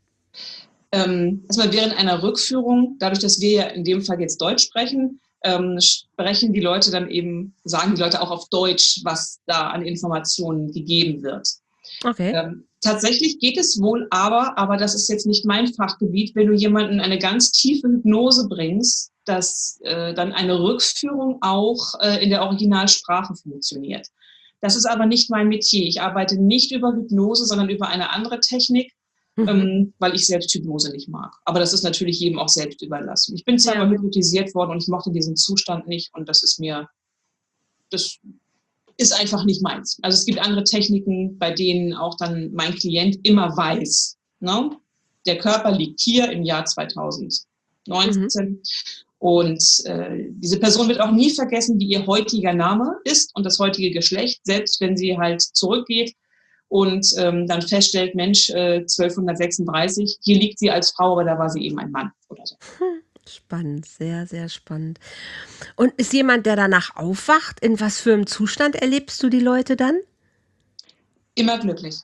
Ähm, erstmal während einer Rückführung, dadurch, dass wir ja in dem Fall jetzt Deutsch sprechen, ähm, sprechen die Leute dann eben, sagen die Leute auch auf Deutsch, was da an Informationen gegeben wird.
Okay.
Ähm, tatsächlich geht es wohl aber, aber das ist jetzt nicht mein Fachgebiet, wenn du jemanden in eine ganz tiefe Hypnose bringst, dass äh, dann eine Rückführung auch äh, in der Originalsprache funktioniert. Das ist aber nicht mein Metier. Ich arbeite nicht über Hypnose, sondern über eine andere Technik,
Mhm.
ähm, weil ich selbst Hypnose nicht mag. Aber das ist natürlich jedem auch selbst überlassen. Ich bin zwar
Ja.
mal hypnotisiert worden und ich mochte diesen Zustand nicht und das ist mir, das ist einfach nicht meins. Also es gibt andere Techniken, bei denen auch dann mein Klient immer weiß, ne? Der Körper liegt hier im Jahr zweitausendneunzehn
Mhm.
und äh, diese Person wird auch nie vergessen, wie ihr heutiger Name ist und das heutige Geschlecht, selbst wenn sie halt zurückgeht und ähm, dann feststellt, Mensch, äh, zwölfhundertsechsunddreißig, hier liegt sie als Frau, aber da war sie eben ein Mann oder so.
Spannend, sehr, sehr spannend. Und ist jemand, der danach aufwacht? In was für einem Zustand erlebst du die Leute dann?
Immer glücklich.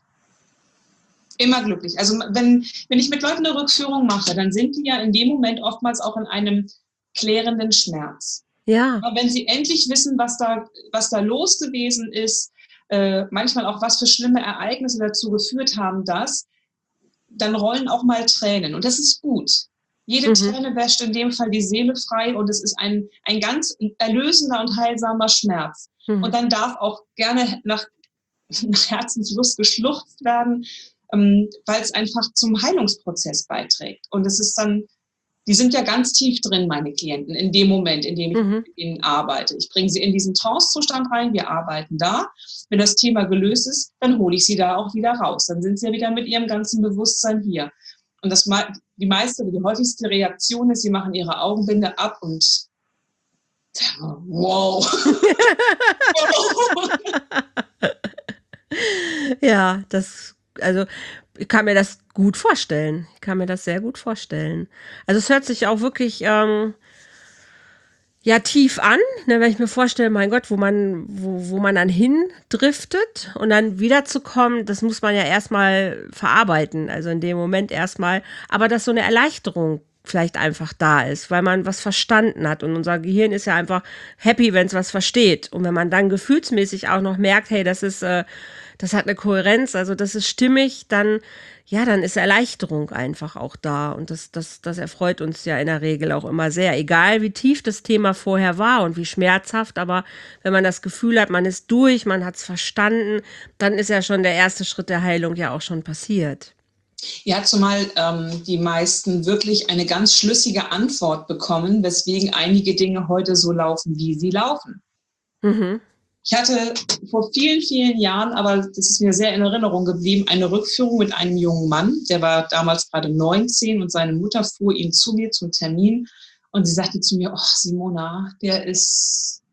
Immer glücklich. Also wenn, wenn ich mit Leuten eine Rückführung mache, dann sind die ja in dem Moment oftmals auch in einem klärenden Schmerz.
Ja.
Aber wenn sie endlich wissen, was da, was da los gewesen ist, äh, manchmal auch, was für schlimme Ereignisse dazu geführt haben, dass, dann rollen auch mal Tränen. Und das ist gut. Jede mhm. Träne wäscht in dem Fall die Seele frei und es ist ein, ein ganz erlösender und heilsamer Schmerz. Mhm. Und dann darf auch gerne nach, nach Herzenslust geschluchzt werden, ähm, weil es einfach zum Heilungsprozess beiträgt. Und es ist dann, die sind ja ganz tief drin, meine Klienten, in dem Moment, in dem ich mhm. mit ihnen arbeite. Ich bringe sie in diesen Trance-Zustand rein, wir arbeiten da. Wenn das Thema gelöst ist, dann hole ich sie da auch wieder raus. Dann sind sie ja wieder mit ihrem ganzen Bewusstsein hier. Und das, die meiste, die häufigste Reaktion ist, sie machen ihre Augenbinde ab und sagen, wow.
Ja, das, also ich kann mir das gut vorstellen. Ich kann mir das sehr gut vorstellen. Also es hört sich auch wirklich ähm, ja tief an, ne, wenn ich mir vorstelle, mein Gott, wo man, wo, wo man dann hindriftet und dann wiederzukommen, das muss man ja erstmal verarbeiten, also in dem Moment erstmal, aber dass so eine Erleichterung vielleicht einfach da ist, weil man was verstanden hat und unser Gehirn ist ja einfach happy, wenn es was versteht und wenn man dann gefühlsmäßig auch noch merkt, hey, das ist, äh, das hat eine Kohärenz, also das ist stimmig, dann ja, dann ist Erleichterung einfach auch da und das, das, das erfreut uns ja in der Regel auch immer sehr, egal wie tief das Thema vorher war und wie schmerzhaft, aber wenn man das Gefühl hat, man ist durch, man hat es verstanden, dann ist ja schon der erste Schritt der Heilung ja auch schon passiert.
Ja, zumal ähm, die meisten wirklich eine ganz schlüssige Antwort bekommen, weswegen einige Dinge heute so laufen, wie sie laufen. Mhm. Ich hatte vor vielen, vielen Jahren, aber das ist mir sehr in Erinnerung geblieben, eine Rückführung mit einem jungen Mann, der war damals gerade neunzehn und seine Mutter fuhr ihn zu mir zum Termin und sie sagte zu mir, ach Simona, der ist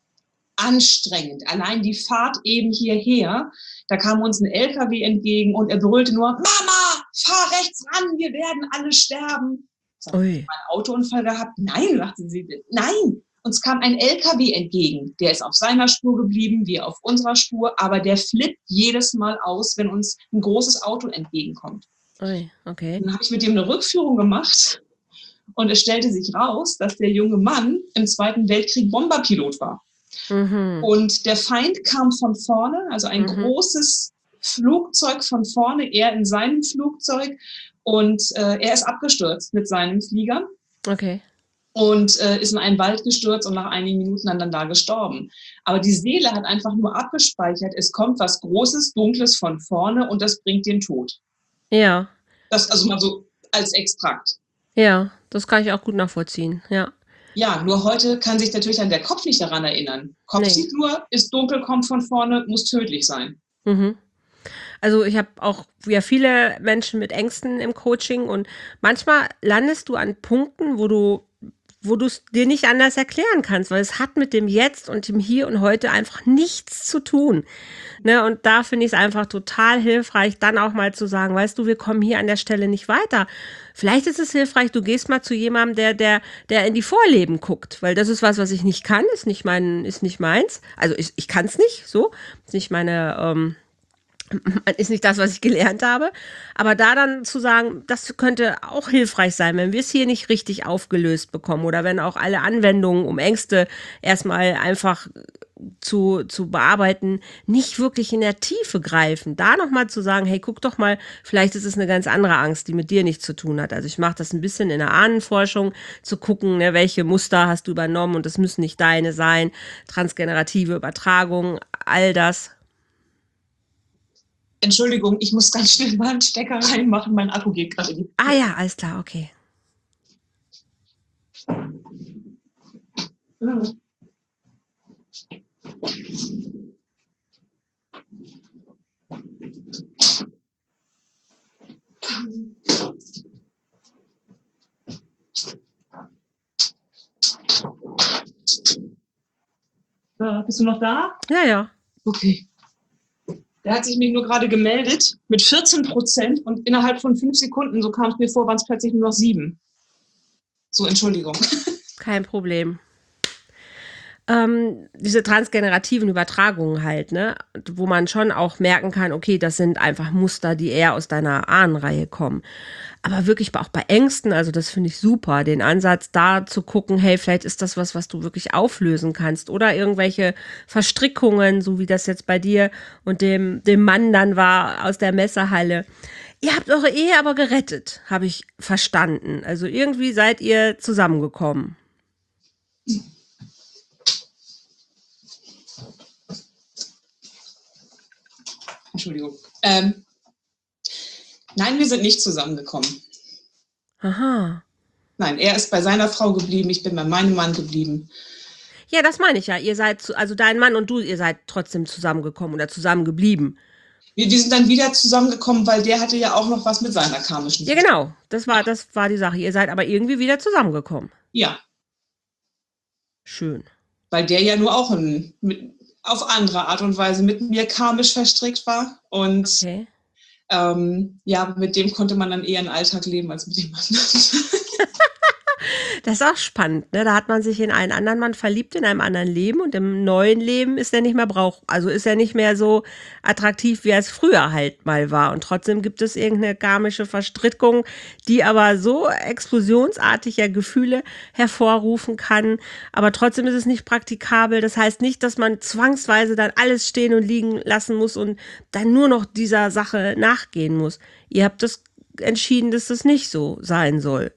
anstrengend. Allein die Fahrt eben hierher, da kam uns ein L K W entgegen und er brüllte nur, Mama, fahr rechts ran, wir werden alle sterben. Ich habe einen Autounfall gehabt? Nein, sagte sie, nein. Uns kam ein L K W entgegen. Der ist auf seiner Spur geblieben, wir auf unserer Spur, aber der flippt jedes Mal aus, wenn uns ein großes Auto entgegenkommt.
Ui, okay.
Dann habe ich mit ihm eine Rückführung gemacht und es stellte sich raus, dass der junge Mann im Zweiten Weltkrieg Bomberpilot war. Mhm. Und der Feind kam von vorne, also ein mhm. großes Flugzeug von vorne, er in seinem Flugzeug und äh, er ist abgestürzt mit seinem Flieger.
Okay.
Und äh, ist in einen Wald gestürzt und nach einigen Minuten dann, dann da gestorben. Aber die Seele hat einfach nur abgespeichert, es kommt was Großes, Dunkles von vorne und das bringt den Tod.
Ja.
Das also mal so als Extrakt.
Ja, das kann ich auch gut nachvollziehen, ja.
Ja, nur heute kann sich natürlich dann der Kopf nicht daran erinnern. Kopf nee. sieht nur, ist dunkel, kommt von vorne, muss tödlich sein.
Mhm. Also ich habe auch ja viele Menschen mit Ängsten im Coaching und manchmal landest du an Punkten, wo du wo du es dir nicht anders erklären kannst, weil es hat mit dem Jetzt und dem Hier und Heute einfach nichts zu tun. Ne? Und da finde ich es einfach total hilfreich, dann auch mal zu sagen, weißt du, wir kommen hier an der Stelle nicht weiter. Vielleicht ist es hilfreich, du gehst mal zu jemandem, der, der, der in die Vorleben guckt, weil das ist was, was ich nicht kann, ist nicht mein, ist nicht meins. Also ich, ich kann es nicht, so, ist nicht meine, ähm, ist nicht das, was ich gelernt habe, aber da dann zu sagen, das könnte auch hilfreich sein, wenn wir es hier nicht richtig aufgelöst bekommen oder wenn auch alle Anwendungen, um Ängste erstmal einfach zu, zu bearbeiten, nicht wirklich in der Tiefe greifen. Da nochmal zu sagen, hey, guck doch mal, vielleicht ist es eine ganz andere Angst, die mit dir nichts zu tun hat. Also ich mache das ein bisschen in der Ahnenforschung, zu gucken, ne, welche Muster hast du übernommen und das müssen nicht deine sein, transgenerative Übertragung, all das.
Entschuldigung, ich muss ganz schnell mal einen Stecker reinmachen, mein Akku geht gerade nicht.
Ah ja, alles klar, okay.
Mhm. So, bist du noch da?
Ja, ja.
Okay. Der hat sich mir nur gerade gemeldet mit vierzehn Prozent und innerhalb von fünf Sekunden, so kam es mir vor, waren es plötzlich nur noch sieben. So, Entschuldigung.
Kein Problem. ähm, diese transgenerativen Übertragungen halt, ne? Wo man schon auch merken kann, okay, das sind einfach Muster, die eher aus deiner Ahnenreihe kommen. Aber wirklich auch bei Ängsten, also das finde ich super, den Ansatz da zu gucken, hey, vielleicht ist das was, was du wirklich auflösen kannst oder irgendwelche Verstrickungen, so wie das jetzt bei dir und dem, dem Mann dann war aus der Messehalle. Ihr habt eure Ehe aber gerettet, habe ich verstanden. Also irgendwie seid ihr zusammengekommen.
Entschuldigung. Ähm, nein, wir sind nicht zusammengekommen.
Aha.
Nein, er ist bei seiner Frau geblieben, ich bin bei meinem Mann geblieben.
Ja, das meine ich ja. Ihr seid, zu, also dein Mann und du, ihr seid trotzdem zusammengekommen oder zusammengeblieben.
Wir, wir sind dann wieder zusammengekommen, weil der hatte ja auch noch was mit seiner karmischen.
Ja, genau. Das war, das war die Sache. Ihr seid aber irgendwie wieder zusammengekommen.
Ja.
Schön.
Weil der ja nur auch ein, mit, auf andere Art und Weise mit mir karmisch verstrickt war. Und
Okay.
ähm, ja, mit dem konnte man dann eher einen Alltag leben als mit dem anderen.
Das ist auch spannend, ne? Da hat man sich in einen anderen Mann verliebt, in einem anderen Leben und im neuen Leben ist er nicht mehr brauch, also ist er nicht mehr so attraktiv, wie er es früher halt mal war. Und trotzdem gibt es irgendeine karmische Verstrickung, die aber so explosionsartige Gefühle hervorrufen kann. Aber trotzdem ist es nicht praktikabel. Das heißt nicht, dass man zwangsweise dann alles stehen und liegen lassen muss und dann nur noch dieser Sache nachgehen muss. Ihr habt das entschieden, dass das nicht so sein soll.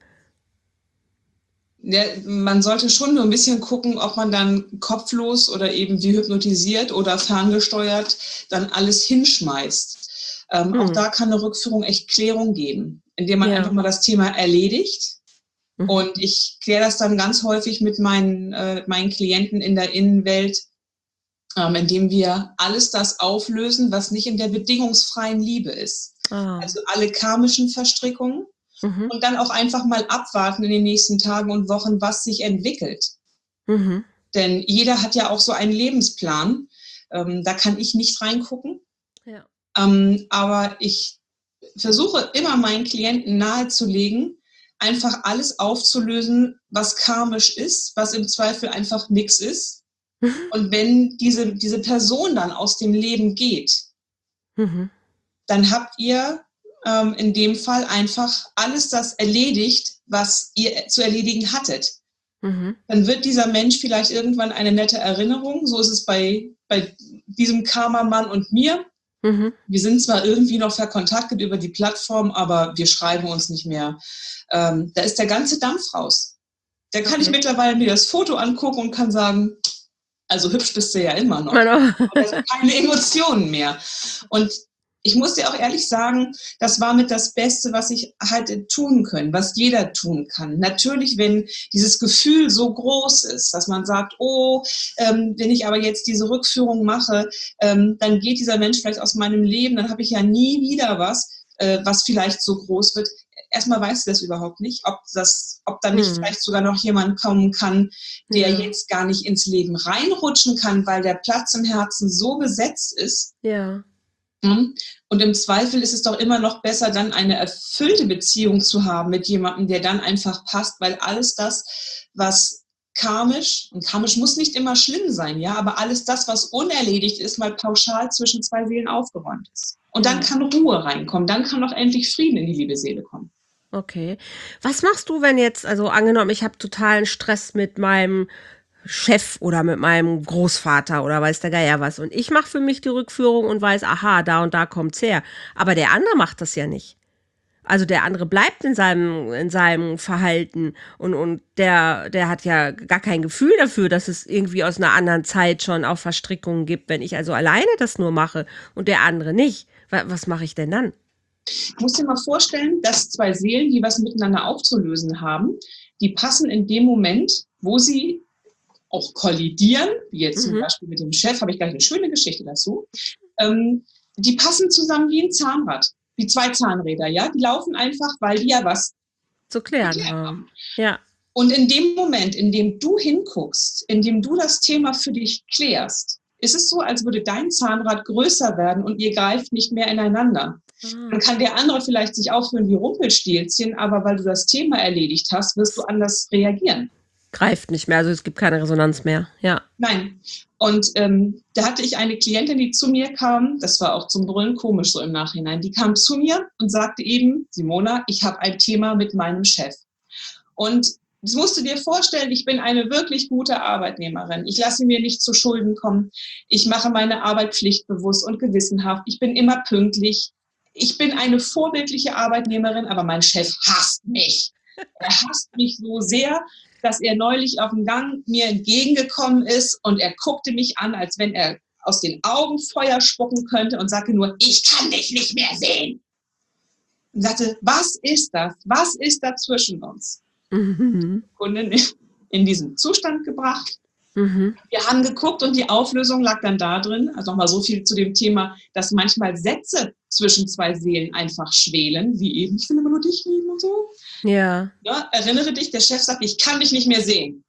Ja, man sollte schon nur ein bisschen gucken, ob man dann kopflos oder eben wie hypnotisiert oder ferngesteuert dann alles hinschmeißt. Ähm, hm. Auch da kann eine Rückführung echt Klärung geben, indem man ja. einfach mal das Thema erledigt. Mhm. Und ich kläre das dann ganz häufig mit meinen, äh, meinen Klienten in der Innenwelt, ähm, indem wir alles das auflösen, was nicht in der bedingungsfreien Liebe ist. Ah. Also alle karmischen Verstrickungen. Mhm. Und dann auch einfach mal abwarten in den nächsten Tagen und Wochen, was sich entwickelt. Mhm. Denn jeder hat ja auch so einen Lebensplan. Ähm, da kann ich nicht reingucken. Ja. Ähm, aber ich versuche immer meinen Klienten nahezulegen, einfach alles aufzulösen, was karmisch ist, was im Zweifel einfach nichts ist. Mhm. Und wenn diese, diese Person dann aus dem Leben geht, mhm. dann habt ihr Ähm, in dem Fall einfach alles das erledigt, was ihr zu erledigen hattet. Mhm. Dann wird dieser Mensch vielleicht irgendwann eine nette Erinnerung. So ist es bei, bei diesem Karma-Mann und mir. Mhm. Wir sind zwar irgendwie noch verkontaktet über die Plattform, aber wir schreiben uns nicht mehr. Ähm, da ist der ganze Dampf raus. Da kann okay. ich mittlerweile mir das Foto angucken und kann sagen, also hübsch bist du ja immer noch. Aber es sind keine Emotionen mehr. Und ich muss dir auch ehrlich sagen, das war mit das Beste, was ich halt tun können, was jeder tun kann. Natürlich, wenn dieses Gefühl so groß ist, dass man sagt, oh, ähm, wenn ich aber jetzt diese Rückführung mache, ähm, dann geht dieser Mensch vielleicht aus meinem Leben, dann habe ich ja nie wieder was, äh, was vielleicht so groß wird. Erstmal weißt du das überhaupt nicht, ob das, ob da nicht hm. vielleicht sogar noch jemand kommen kann, der ja. jetzt gar nicht ins Leben reinrutschen kann, weil der Platz im Herzen so besetzt ist.
Ja.
Und im Zweifel ist es doch immer noch besser, dann eine erfüllte Beziehung zu haben mit jemandem, der dann einfach passt, weil alles das, was karmisch, und karmisch muss nicht immer schlimm sein, ja, aber alles das, was unerledigt ist, mal pauschal zwischen zwei Seelen aufgeräumt ist. Und dann kann Ruhe reinkommen, dann kann auch endlich Frieden in die liebe Seele kommen.
Okay. Was machst du, wenn jetzt, also angenommen, ich habe totalen Stress mit meinem Chef oder mit meinem Großvater oder weiß der Geier was. Und ich mache für mich die Rückführung und weiß, aha, da und da kommt's her. Aber der andere macht das ja nicht. Also der andere bleibt in seinem, in seinem Verhalten und, und der, der hat ja gar kein Gefühl dafür, dass es irgendwie aus einer anderen Zeit schon auch Verstrickungen gibt. Wenn ich also alleine das nur mache und der andere nicht, was, was mache ich denn dann?
Ich muss dir mal vorstellen, dass zwei Seelen, die was miteinander aufzulösen haben, die passen in dem Moment, wo sie auch kollidieren, wie jetzt mhm. zum Beispiel mit dem Chef, habe ich gleich eine schöne Geschichte dazu, ähm, die passen zusammen wie ein Zahnrad, wie zwei Zahnräder, ja, die laufen einfach, weil die ja was
zu klären haben. Ja.
Und in dem Moment, in dem du hinguckst, in dem du das Thema für dich klärst, ist es so, als würde dein Zahnrad größer werden und ihr greift nicht mehr ineinander. Mhm. Dann kann der andere vielleicht sich aufführen wie Rumpelstilzchen, aber weil du das Thema erledigt hast, wirst du anders reagieren.
Greift nicht mehr, also es gibt keine Resonanz mehr, ja.
Nein. Und ähm, da hatte ich eine Klientin, die zu mir kam, das war auch zum Brüllen komisch so im Nachhinein, die kam zu mir und sagte eben, Simona, ich habe ein Thema mit meinem Chef. Und das musst du dir vorstellen, ich bin eine wirklich gute Arbeitnehmerin. Ich lasse mir nicht zu Schulden kommen. Ich mache meine Arbeit pflichtbewusst und gewissenhaft. Ich bin immer pünktlich. Ich bin eine vorbildliche Arbeitnehmerin, aber mein Chef hasst mich. Er hasst mich so sehr, dass er neulich auf dem Gang mir entgegengekommen ist und er guckte mich an, als wenn er aus den Augen Feuer spucken könnte und sagte nur, ich kann dich nicht mehr sehen. Und sagte, was ist das? Was ist da zwischen uns?
Mhm.
Kundin in diesen Zustand gebracht.
Mhm.
Wir haben geguckt und die Auflösung lag dann da drin. Also nochmal so viel zu dem Thema, dass manchmal Sätze zwischen zwei Seelen einfach schwelen, wie eben, ich will immer nur dich lieben und so.
Ja.
Ja, erinnere dich, der Chef sagt, ich kann dich nicht mehr sehen.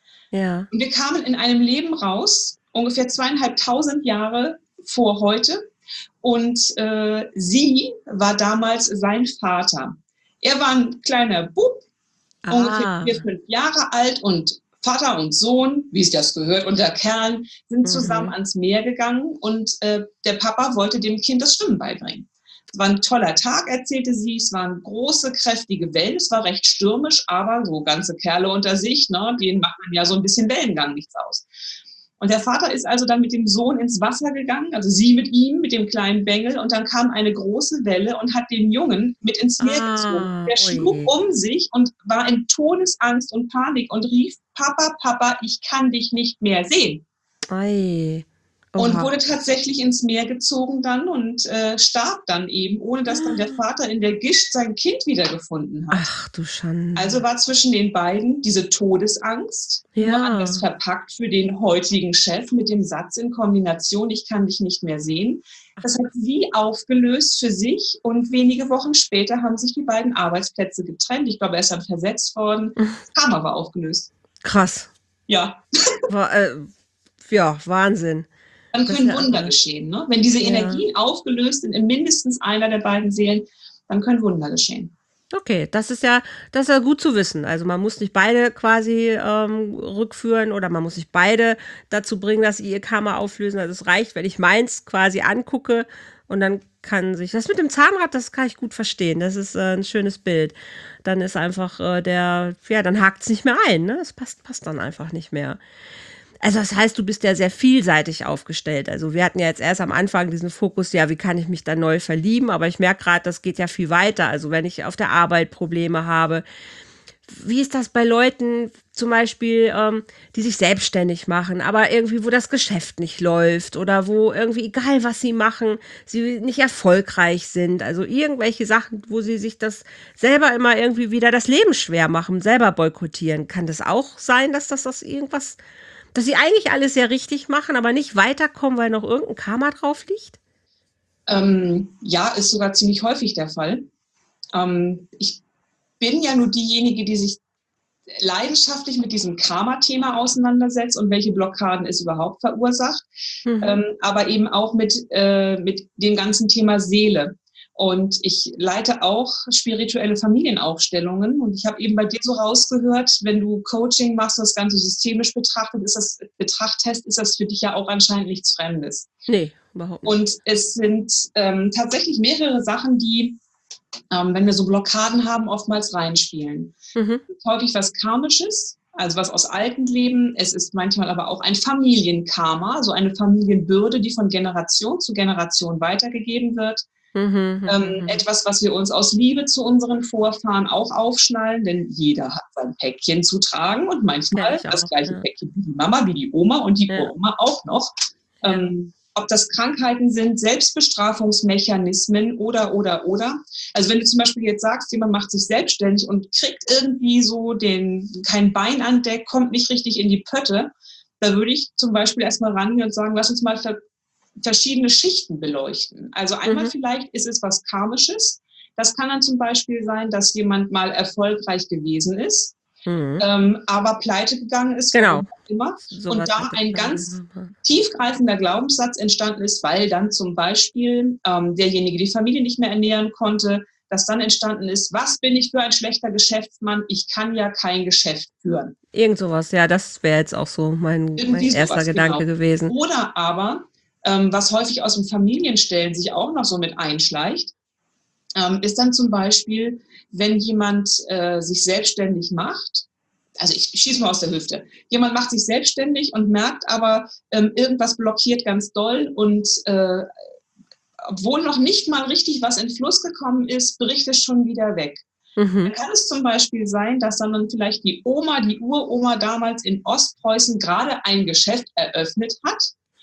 Ja.
Und wir kamen in einem Leben raus, ungefähr zweieinhalbtausend Jahre vor heute. Und äh, sie war damals sein Vater. Er war ein kleiner Bub,
Ah.
ungefähr vier, fünf Jahre alt und Vater und Sohn, wie es das gehört, unter Kerlen, sind zusammen
Mhm.
ans Meer gegangen und äh, der Papa wollte dem Kind das Schwimmen beibringen. Es war ein toller Tag, erzählte sie, es waren große, kräftige Wellen, es war recht stürmisch, aber so ganze Kerle unter sich, ne, denen macht man ja so ein bisschen Wellengang nichts aus. Und der Vater ist also dann mit dem Sohn ins Wasser gegangen, also sie mit ihm, mit dem kleinen Bengel, und dann kam eine große Welle und hat den Jungen mit ins Meer
Ah,
gezogen. Der
ui.
schlug um sich und war in Todesangst und Panik und rief, Papa, Papa, ich kann dich nicht mehr sehen.
Ei.
Und
Oha.
wurde tatsächlich ins Meer gezogen dann und äh, starb dann eben, ohne dass dann der Vater in der Gischt sein Kind wiedergefunden hat.
Ach du Schande.
Also war zwischen den beiden diese Todesangst, nur
Ja.
anders verpackt für den heutigen Chef mit dem Satz in Kombination, ich kann dich nicht mehr sehen. Das hat sie aufgelöst für sich und wenige Wochen später haben sich die beiden Arbeitsplätze getrennt. Ich glaube, er ist dann versetzt worden. Das Karma war aufgelöst.
Krass.
Ja.
War, äh, ja, Wahnsinn.
Dann
Das
können
ist ja
Wunder
irre.
geschehen. Ne? Wenn diese
Ja.
Energien aufgelöst sind in mindestens einer der beiden Seelen, dann können Wunder geschehen.
Okay, das ist ja, das ist ja gut zu wissen. Also man muss nicht beide quasi ähm, rückführen oder man muss nicht beide dazu bringen, dass sie ihr Karma auflösen. Also es reicht, wenn ich meins quasi angucke und dann kann sich, das mit dem Zahnrad, das kann ich gut verstehen. Das ist äh, ein schönes Bild. Dann ist einfach äh, der, ja, dann hakt es nicht mehr ein. Ne? Das passt, passt dann einfach nicht mehr. Also das heißt, du bist ja sehr vielseitig aufgestellt. Also wir hatten ja jetzt erst am Anfang diesen Fokus, ja, wie kann ich mich dann neu verlieben? Aber ich merke gerade, das geht ja viel weiter. Also wenn ich auf der Arbeit Probleme habe, wie ist das bei Leuten zum Beispiel, ähm, die sich selbstständig machen, aber irgendwie, wo das Geschäft nicht läuft oder wo irgendwie, egal was sie machen, sie nicht erfolgreich sind. Also irgendwelche Sachen, wo sie sich das selber immer irgendwie wieder das Leben schwer machen, selber boykottieren. Kann das auch sein, dass das, das irgendwas, dass sie eigentlich alles ja richtig machen, aber nicht weiterkommen, weil noch irgendein Karma drauf liegt?
Ähm, ja, ist sogar ziemlich häufig der Fall. Ähm, ich bin ja nur diejenige, die sich leidenschaftlich mit diesem Karma-Thema auseinandersetzt und welche Blockaden es überhaupt verursacht,
Mhm.
ähm, aber eben auch mit, äh, mit dem ganzen Thema Seele. Und ich leite auch spirituelle Familienaufstellungen. Und ich habe eben bei dir so rausgehört, wenn du Coaching machst, das Ganze systemisch betrachtet, ist das, betrachtest, ist das für dich ja auch anscheinend nichts Fremdes.
Nee, überhaupt nicht.
Und es sind ähm, tatsächlich mehrere Sachen, die, ähm, wenn wir so Blockaden haben, oftmals reinspielen.
Mhm.
Es ist häufig was Karmisches, also was aus alten Leben. Es ist manchmal aber auch ein Familienkarma, so eine Familienbürde, die von Generation zu Generation weitergegeben wird.
Mhm, mhm,
Ähm,
mhm.
etwas, was wir uns aus Liebe zu unseren Vorfahren auch aufschnallen, denn jeder hat sein Päckchen zu tragen und manchmal
Kenn ich
das
auch,
gleiche
ja.
Päckchen wie die Mama, wie die Oma und die
Ja.
Uroma auch noch.
Ja.
Ähm, ob das Krankheiten sind, Selbstbestrafungsmechanismen oder, oder, oder. Also wenn du zum Beispiel jetzt sagst, jemand macht sich selbstständig und kriegt irgendwie so den, kein Bein an Deck, kommt nicht richtig in die Pötte, da würde ich zum Beispiel erstmal rangehen und sagen, lass uns mal ver- verschiedene Schichten beleuchten. Also einmal
Mhm.
vielleicht ist es was Karmisches. Das kann dann zum Beispiel sein, dass jemand mal erfolgreich gewesen ist,
Mhm.
ähm, aber pleite gegangen ist,
Genau.
warum auch immer.
Sowas
Und da
hatte
ein
ich mal
ganz
gelesen.
tiefgreifender Glaubenssatz entstanden ist, weil dann zum Beispiel ähm, derjenige die Familie nicht mehr ernähren konnte, dass dann entstanden ist, was bin ich für ein schlechter Geschäftsmann? Ich kann ja kein Geschäft führen.
Irgend sowas, ja, das wäre jetzt auch so mein, mein erster
sowas,
Gedanke
genau.
gewesen.
Oder aber, ähm, was häufig aus dem Familienstellen sich auch noch so mit einschleicht, ähm, ist dann zum Beispiel, wenn jemand äh, sich selbstständig macht, also ich schieße mal aus der Hüfte, jemand macht sich selbstständig und merkt aber, ähm, irgendwas blockiert ganz doll und äh, obwohl noch nicht mal richtig was in Fluss gekommen ist, bricht es schon wieder weg. Mhm. Dann kann es zum Beispiel sein, dass dann vielleicht die Oma, die Uroma damals in Ostpreußen gerade ein Geschäft eröffnet hat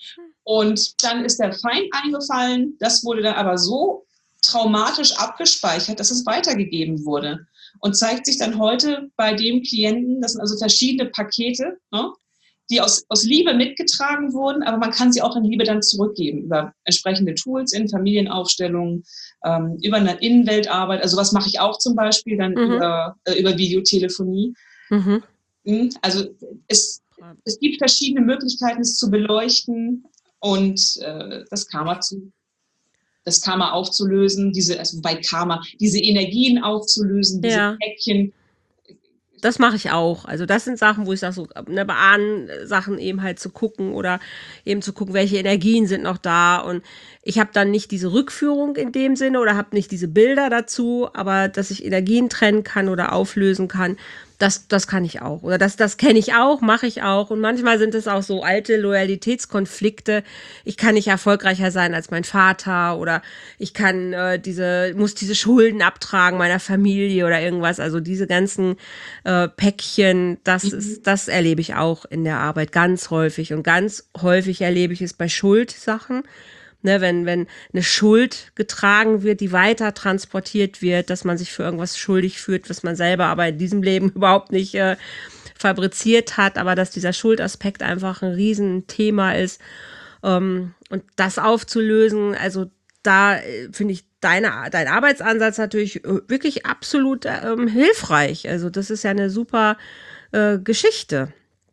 und dann ist der Feind eingefallen, das wurde dann aber so traumatisch abgespeichert, dass es weitergegeben wurde und zeigt sich dann heute bei dem Klienten, das sind also verschiedene Pakete, ne, die aus, aus Liebe mitgetragen wurden, aber man kann sie auch in Liebe dann zurückgeben über entsprechende Tools in Familienaufstellungen, ähm, über eine Innenweltarbeit. Also was mache ich auch zum Beispiel dann mhm. über, äh, über Videotelefonie. Mhm. Also es, es gibt verschiedene Möglichkeiten, es zu beleuchten und äh, das Karma zu das Karma aufzulösen, diese, also bei Karma, diese Energien aufzulösen, diese ja. Päckchen.
Das mache ich auch. Also das sind Sachen, wo ich sage, so ne, bei Ahnen-Sachen eben halt zu gucken oder eben zu gucken, welche Energien sind noch da. Und ich habe dann nicht diese Rückführung in dem Sinne oder habe nicht diese Bilder dazu, aber dass ich Energien trennen kann oder auflösen kann, das, das kann ich auch. Oder das, das kenne ich auch, mache ich auch. Und manchmal sind es auch so alte Loyalitätskonflikte. Ich kann nicht erfolgreicher sein als mein Vater oder ich kann äh, diese, muss diese Schulden abtragen meiner Familie oder irgendwas. Also diese ganzen äh, Päckchen, das mhm. ist, das erlebe ich auch in der Arbeit ganz häufig. Und ganz häufig erlebe ich es bei Schuldsachen. Ne, wenn, wenn eine Schuld getragen wird, die weiter transportiert wird, dass man sich für irgendwas schuldig fühlt, was man selber aber in diesem Leben überhaupt nicht äh, fabriziert hat, aber dass dieser Schuldaspekt einfach ein Riesenthema ist. Ähm, und das aufzulösen, also da äh, finde ich deine, dein Arbeitsansatz natürlich wirklich absolut ähm, hilfreich. Also das ist ja eine super äh, Geschichte.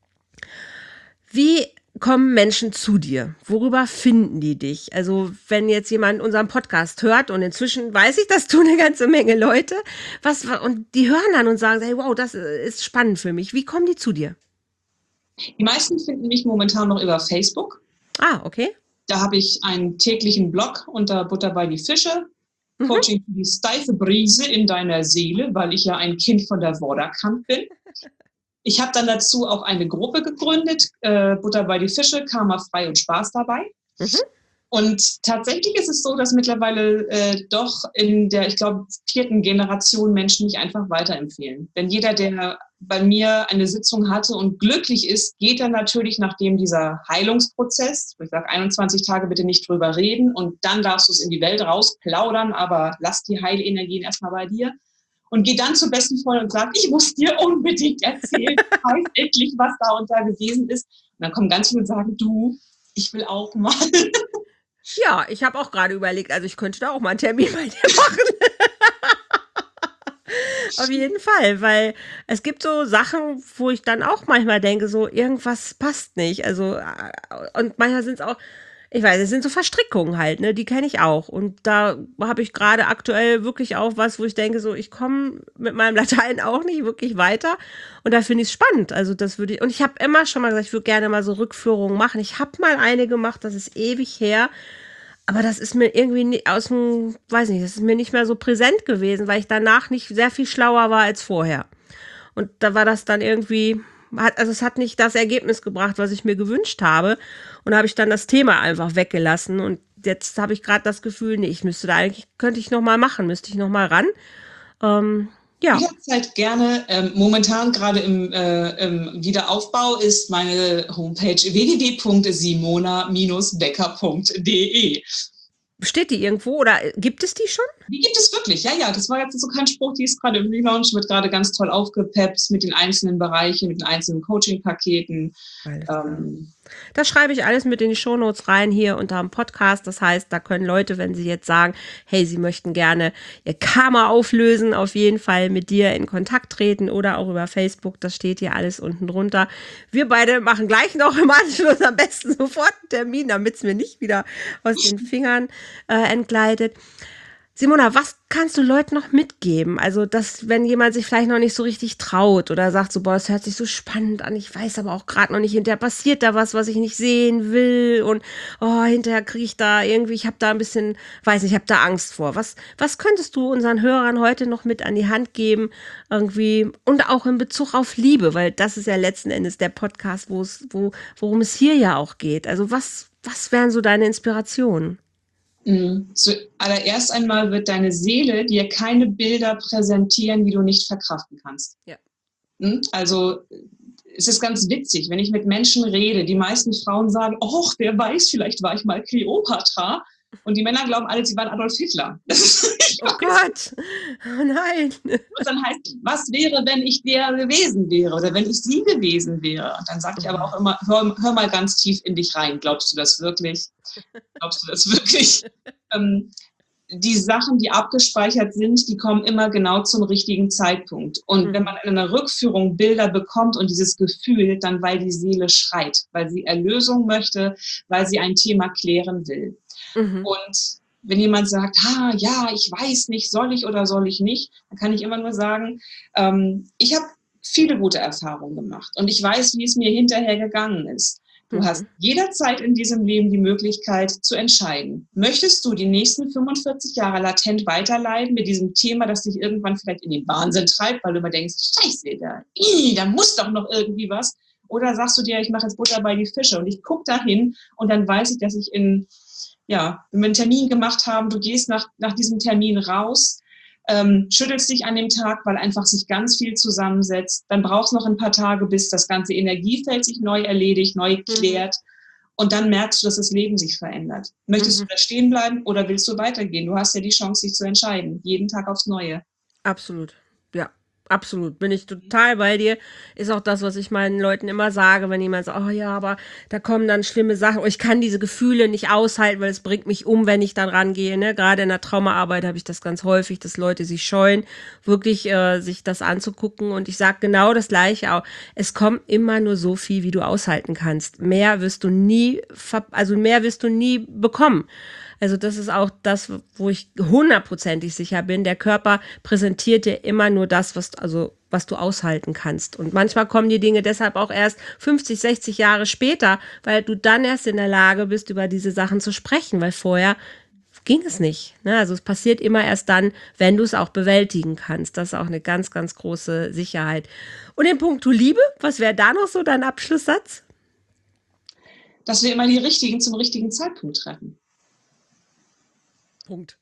Wie kommen Menschen zu dir? Worüber finden die dich? Also wenn jetzt jemand unseren Podcast hört und inzwischen weiß ich, das tun eine ganze Menge Leute, was, und die hören dann und sagen, hey, wow, das ist spannend für mich. Wie kommen die zu dir?
Die meisten finden mich momentan noch über Facebook.
Ah, okay.
Da habe ich einen täglichen Blog unter Butter bei die Fische. Mhm. Coaching für die steife Brise in deiner Seele, weil ich ja ein Kind von der Vorderkant bin. Ich habe dann dazu auch eine Gruppe gegründet, äh, Butter bei die Fische, Karma frei und Spaß dabei. Mhm. Und tatsächlich ist es so, dass mittlerweile äh, doch in der, ich glaube, vierten Generation Menschen mich einfach weiterempfehlen. Denn jeder, der bei mir eine Sitzung hatte und glücklich ist, geht dann natürlich, nachdem dieser Heilungsprozess, ich sage einundzwanzig Tage bitte nicht drüber reden und dann darfst du es in die Welt rausplaudern, aber lass die Heilenergien erstmal bei dir. Und geht dann zur besten Freundin und sagt, ich muss dir unbedingt erzählen, ich weiß endlich, was da und da gewesen ist. Und dann kommen ganz viele und sagen, du, ich will auch mal.
Ja, ich habe auch gerade überlegt, also ich könnte da auch mal einen Termin bei dir machen. Auf jeden Fall, weil es gibt so Sachen, wo ich dann auch manchmal denke, so irgendwas passt nicht. Also und manchmal sind es auch, ich weiß, es sind so Verstrickungen halt, ne, die kenne ich auch. Und da habe ich gerade aktuell wirklich auch was, wo ich denke, so, ich komme mit meinem Latein auch nicht wirklich weiter. Und da finde ich es spannend. Also das würde ich, und ich habe immer schon mal gesagt, ich würde gerne mal so Rückführungen machen. Ich habe mal eine gemacht, das ist ewig her. Aber das ist mir irgendwie nicht aus dem, weiß nicht, das ist mir nicht mehr so präsent gewesen, weil ich danach nicht sehr viel schlauer war als vorher. Und da war das dann irgendwie, hat, also es hat nicht das Ergebnis gebracht, was ich mir gewünscht habe. Und da habe ich dann das Thema einfach weggelassen. Und jetzt habe ich gerade das Gefühl, nee, ich müsste da eigentlich, könnte ich noch mal machen, müsste ich noch mal ran. Ähm, ja.
Jederzeit gerne. Ähm, momentan gerade im, äh, im Wiederaufbau ist meine Homepage w w w punkt simona Bindestrich becker punkt d e.
Steht die irgendwo oder gibt es die schon?
Die gibt es wirklich, ja, ja. Das war jetzt so kein Spruch, die ist gerade im Relaunch, wird gerade ganz toll aufgepeppt mit den einzelnen Bereichen, mit den einzelnen Coaching-Paketen. Ähm,
das schreibe ich alles mit in die Shownotes rein hier unter dem Podcast. Das heißt, da können Leute, wenn sie jetzt sagen, hey, sie möchten gerne ihr Karma auflösen, auf jeden Fall mit dir in Kontakt treten oder auch über Facebook. Das steht hier alles unten drunter. Wir beide machen gleich noch im Anschluss am besten sofort einen Termin, damit es mir nicht wieder aus den Fingern äh, entgleitet. Simona, was kannst du Leuten noch mitgeben? Also, dass, wenn jemand sich vielleicht noch nicht so richtig traut oder sagt so, boah, es hört sich so spannend an, ich weiß aber auch gerade noch nicht, hinterher passiert da was, was ich nicht sehen will und oh, hinterher kriege ich da irgendwie, ich habe da ein bisschen, weiß nicht, ich habe da Angst vor. Was, was könntest du unseren Hörern heute noch mit an die Hand geben, irgendwie, und auch in Bezug auf Liebe, weil das ist ja letzten Endes der Podcast, wo es, wo, worum es hier ja auch geht. Also, was, was wären so deine Inspirationen?
Mhm. Zuallererst einmal wird deine Seele dir keine Bilder präsentieren, die du nicht verkraften kannst.
Ja.
Mhm. Also es ist ganz witzig, wenn ich mit Menschen rede, die meisten Frauen sagen, oh, wer weiß, vielleicht war ich mal Kleopatra. Und die Männer glauben alle, sie waren Adolf Hitler. Das ist,
oh Gott, oh nein.
Und dann heißt, was wäre, wenn ich der gewesen wäre oder wenn ich sie gewesen wäre? Und dann sage ich aber auch immer, hör, hör mal ganz tief in dich rein. Glaubst du das wirklich? Glaubst du das wirklich? ähm, die Sachen, die abgespeichert sind, die kommen immer genau zum richtigen Zeitpunkt. Und mhm. wenn man in einer Rückführung Bilder bekommt und dieses Gefühl, dann weil die Seele schreit, weil sie Erlösung möchte, weil sie ein Thema klären will. Mhm. Und wenn jemand sagt, ah, ja, ich weiß nicht, soll ich oder soll ich nicht, dann kann ich immer nur sagen, ähm, ich habe viele gute Erfahrungen gemacht und ich weiß, wie es mir hinterher gegangen ist. Du mhm. hast jederzeit in diesem Leben die Möglichkeit zu entscheiden. Möchtest du die nächsten fünfundvierzig Jahre latent weiterleiden mit diesem Thema, das dich irgendwann vielleicht in den Wahnsinn treibt, weil du immer denkst, scheiße, da, ii, da muss doch noch irgendwie was. Oder sagst du dir, ich mache jetzt Butter bei die Fische und ich gucke dahin und dann weiß ich, dass ich in ja, wenn wir einen Termin gemacht haben, du gehst nach, nach diesem Termin raus, ähm, schüttelst dich an dem Tag, weil einfach sich ganz viel zusammensetzt. Dann brauchst du noch ein paar Tage, bis das ganze Energiefeld sich neu erledigt, neu klärt. Mhm. Und dann merkst du, dass das Leben sich verändert. Möchtest mhm. du da stehen bleiben oder willst du weitergehen? Du hast ja die Chance, dich zu entscheiden. Jeden Tag aufs Neue.
Absolut, ja. Absolut, bin ich total bei dir. Ist auch das, was ich meinen Leuten immer sage, wenn jemand sagt, oh ja, aber da kommen dann schlimme Sachen. Oh, ich kann diese Gefühle nicht aushalten, weil es bringt mich um, wenn ich dann rangehe. Ne? Gerade in der Traumaarbeit habe ich das ganz häufig, dass Leute sich scheuen, wirklich äh, sich das anzugucken. Und ich sage genau das Gleiche auch. Es kommt immer nur so viel, wie du aushalten kannst. Mehr wirst du nie, also mehr wirst du nie bekommen. Also das ist auch das, wo ich hundertprozentig sicher bin. Der Körper präsentiert dir immer nur das, was, also, was du aushalten kannst. Und manchmal kommen die Dinge deshalb auch erst fünfzig, sechzig Jahre später, weil du dann erst in der Lage bist, über diese Sachen zu sprechen, weil vorher ging es nicht. Ne? Also es passiert immer erst dann, wenn du es auch bewältigen kannst. Das ist auch eine ganz, ganz große Sicherheit. Und in puncto Liebe, was wäre da noch so dein Abschlusssatz?
Dass wir immer die Richtigen zum richtigen Zeitpunkt treffen.
Punkt.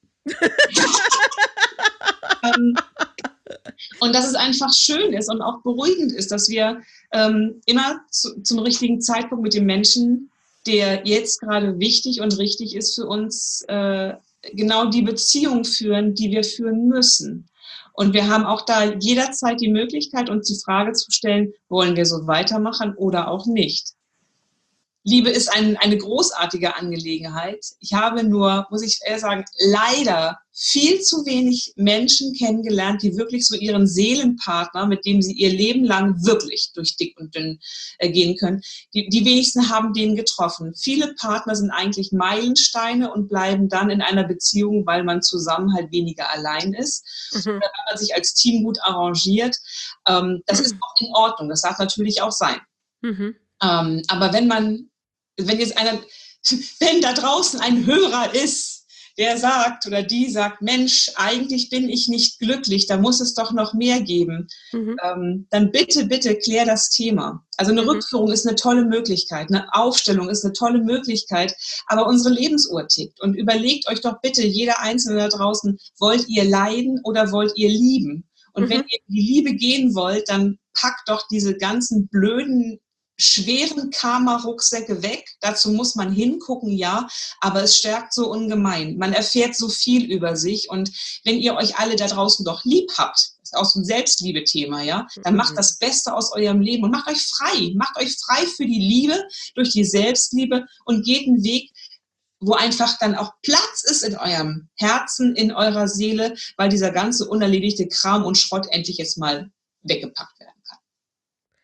ähm, und dass es einfach schön ist und auch beruhigend ist, dass wir ähm, immer zu, zum richtigen Zeitpunkt mit dem Menschen, der jetzt gerade wichtig und richtig ist für uns, äh, genau die Beziehung führen, die wir führen müssen. Und wir haben auch da jederzeit die Möglichkeit, uns die Frage zu stellen, wollen wir so weitermachen oder auch nicht. Liebe ist ein, eine großartige Angelegenheit. Ich habe nur, muss ich eher sagen, leider viel zu wenig Menschen kennengelernt, die wirklich so ihren Seelenpartner, mit dem sie ihr Leben lang wirklich durch dick und dünn äh, gehen können, die, die wenigsten haben den getroffen. Viele Partner sind eigentlich Meilensteine und bleiben dann in einer Beziehung, weil man zusammen halt weniger allein ist. Mhm. Oder wenn man sich als Team gut arrangiert. Ähm, das mhm. ist auch in Ordnung. Das darf natürlich auch sein. Mhm. Ähm, aber wenn man, wenn jetzt einer, wenn da draußen ein Hörer ist, der sagt oder die sagt, Mensch, eigentlich bin ich nicht glücklich, da muss es doch noch mehr geben, mhm. ähm, dann bitte, bitte klär das Thema. Also eine mhm. Rückführung ist eine tolle Möglichkeit, eine Aufstellung ist eine tolle Möglichkeit, aber unsere Lebensuhr tickt. Und überlegt euch doch bitte, jeder Einzelne da draußen, wollt ihr leiden oder wollt ihr lieben? Und mhm. wenn ihr in die Liebe gehen wollt, dann packt doch diese ganzen blöden schweren Karma-Rucksäcke weg. Dazu muss man hingucken, ja, aber es stärkt so ungemein. Man erfährt so viel über sich und wenn ihr euch alle da draußen doch lieb habt, das ist auch so ein Selbstliebe-Thema, ja, dann macht das Beste aus eurem Leben und macht euch frei. Macht euch frei für die Liebe, durch die Selbstliebe und geht einen Weg, wo einfach dann auch Platz ist in eurem Herzen, in eurer Seele, weil dieser ganze unerledigte Kram und Schrott endlich jetzt mal weggepackt werden kann.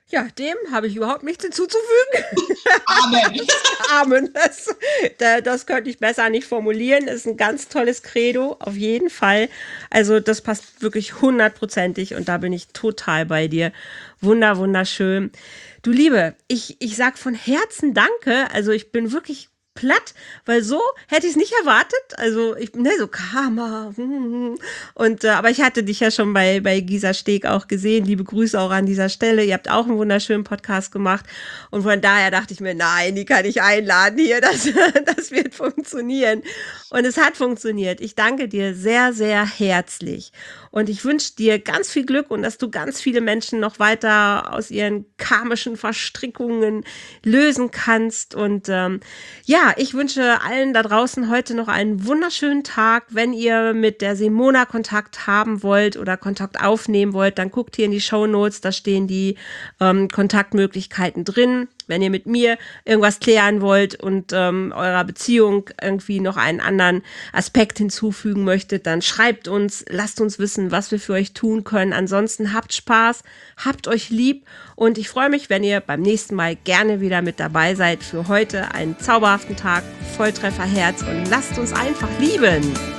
Ja, dem habe ich überhaupt nichts hinzuzufügen.
Amen.
Amen. Das, das könnte ich besser nicht formulieren. Das ist ein ganz tolles Credo, auf jeden Fall. Also das passt wirklich hundertprozentig und da bin ich total bei dir. Wunder, wunderschön. Du Liebe, ich, ich sag von Herzen Danke. Also ich bin wirklich platt, weil so hätte ich es nicht erwartet. Also ich ne so Karma und äh, aber ich hatte dich ja schon bei bei Gisa Steg auch gesehen. Liebe Grüße auch an dieser Stelle. Ihr habt auch einen wunderschönen Podcast gemacht und von daher dachte ich mir, nein, die kann ich einladen hier, das das wird funktionieren und es hat funktioniert. Ich danke dir sehr sehr herzlich und ich wünsche dir ganz viel Glück und dass du ganz viele Menschen noch weiter aus ihren karmischen Verstrickungen lösen kannst und ähm, ja, ich wünsche allen da draußen heute noch einen wunderschönen Tag. Wenn ihr mit der Simona Kontakt haben wollt oder Kontakt aufnehmen wollt, dann guckt hier in die Shownotes, da stehen die ähm, Kontaktmöglichkeiten drin. Wenn ihr mit mir irgendwas klären wollt und ähm, eurer Beziehung irgendwie noch einen anderen Aspekt hinzufügen möchtet, dann schreibt uns, lasst uns wissen, was wir für euch tun können. Ansonsten habt Spaß, habt euch lieb und ich freue mich, wenn ihr beim nächsten Mal gerne wieder mit dabei seid. Für heute einen zauberhaften Tag, Volltrefferherz und lasst uns einfach lieben.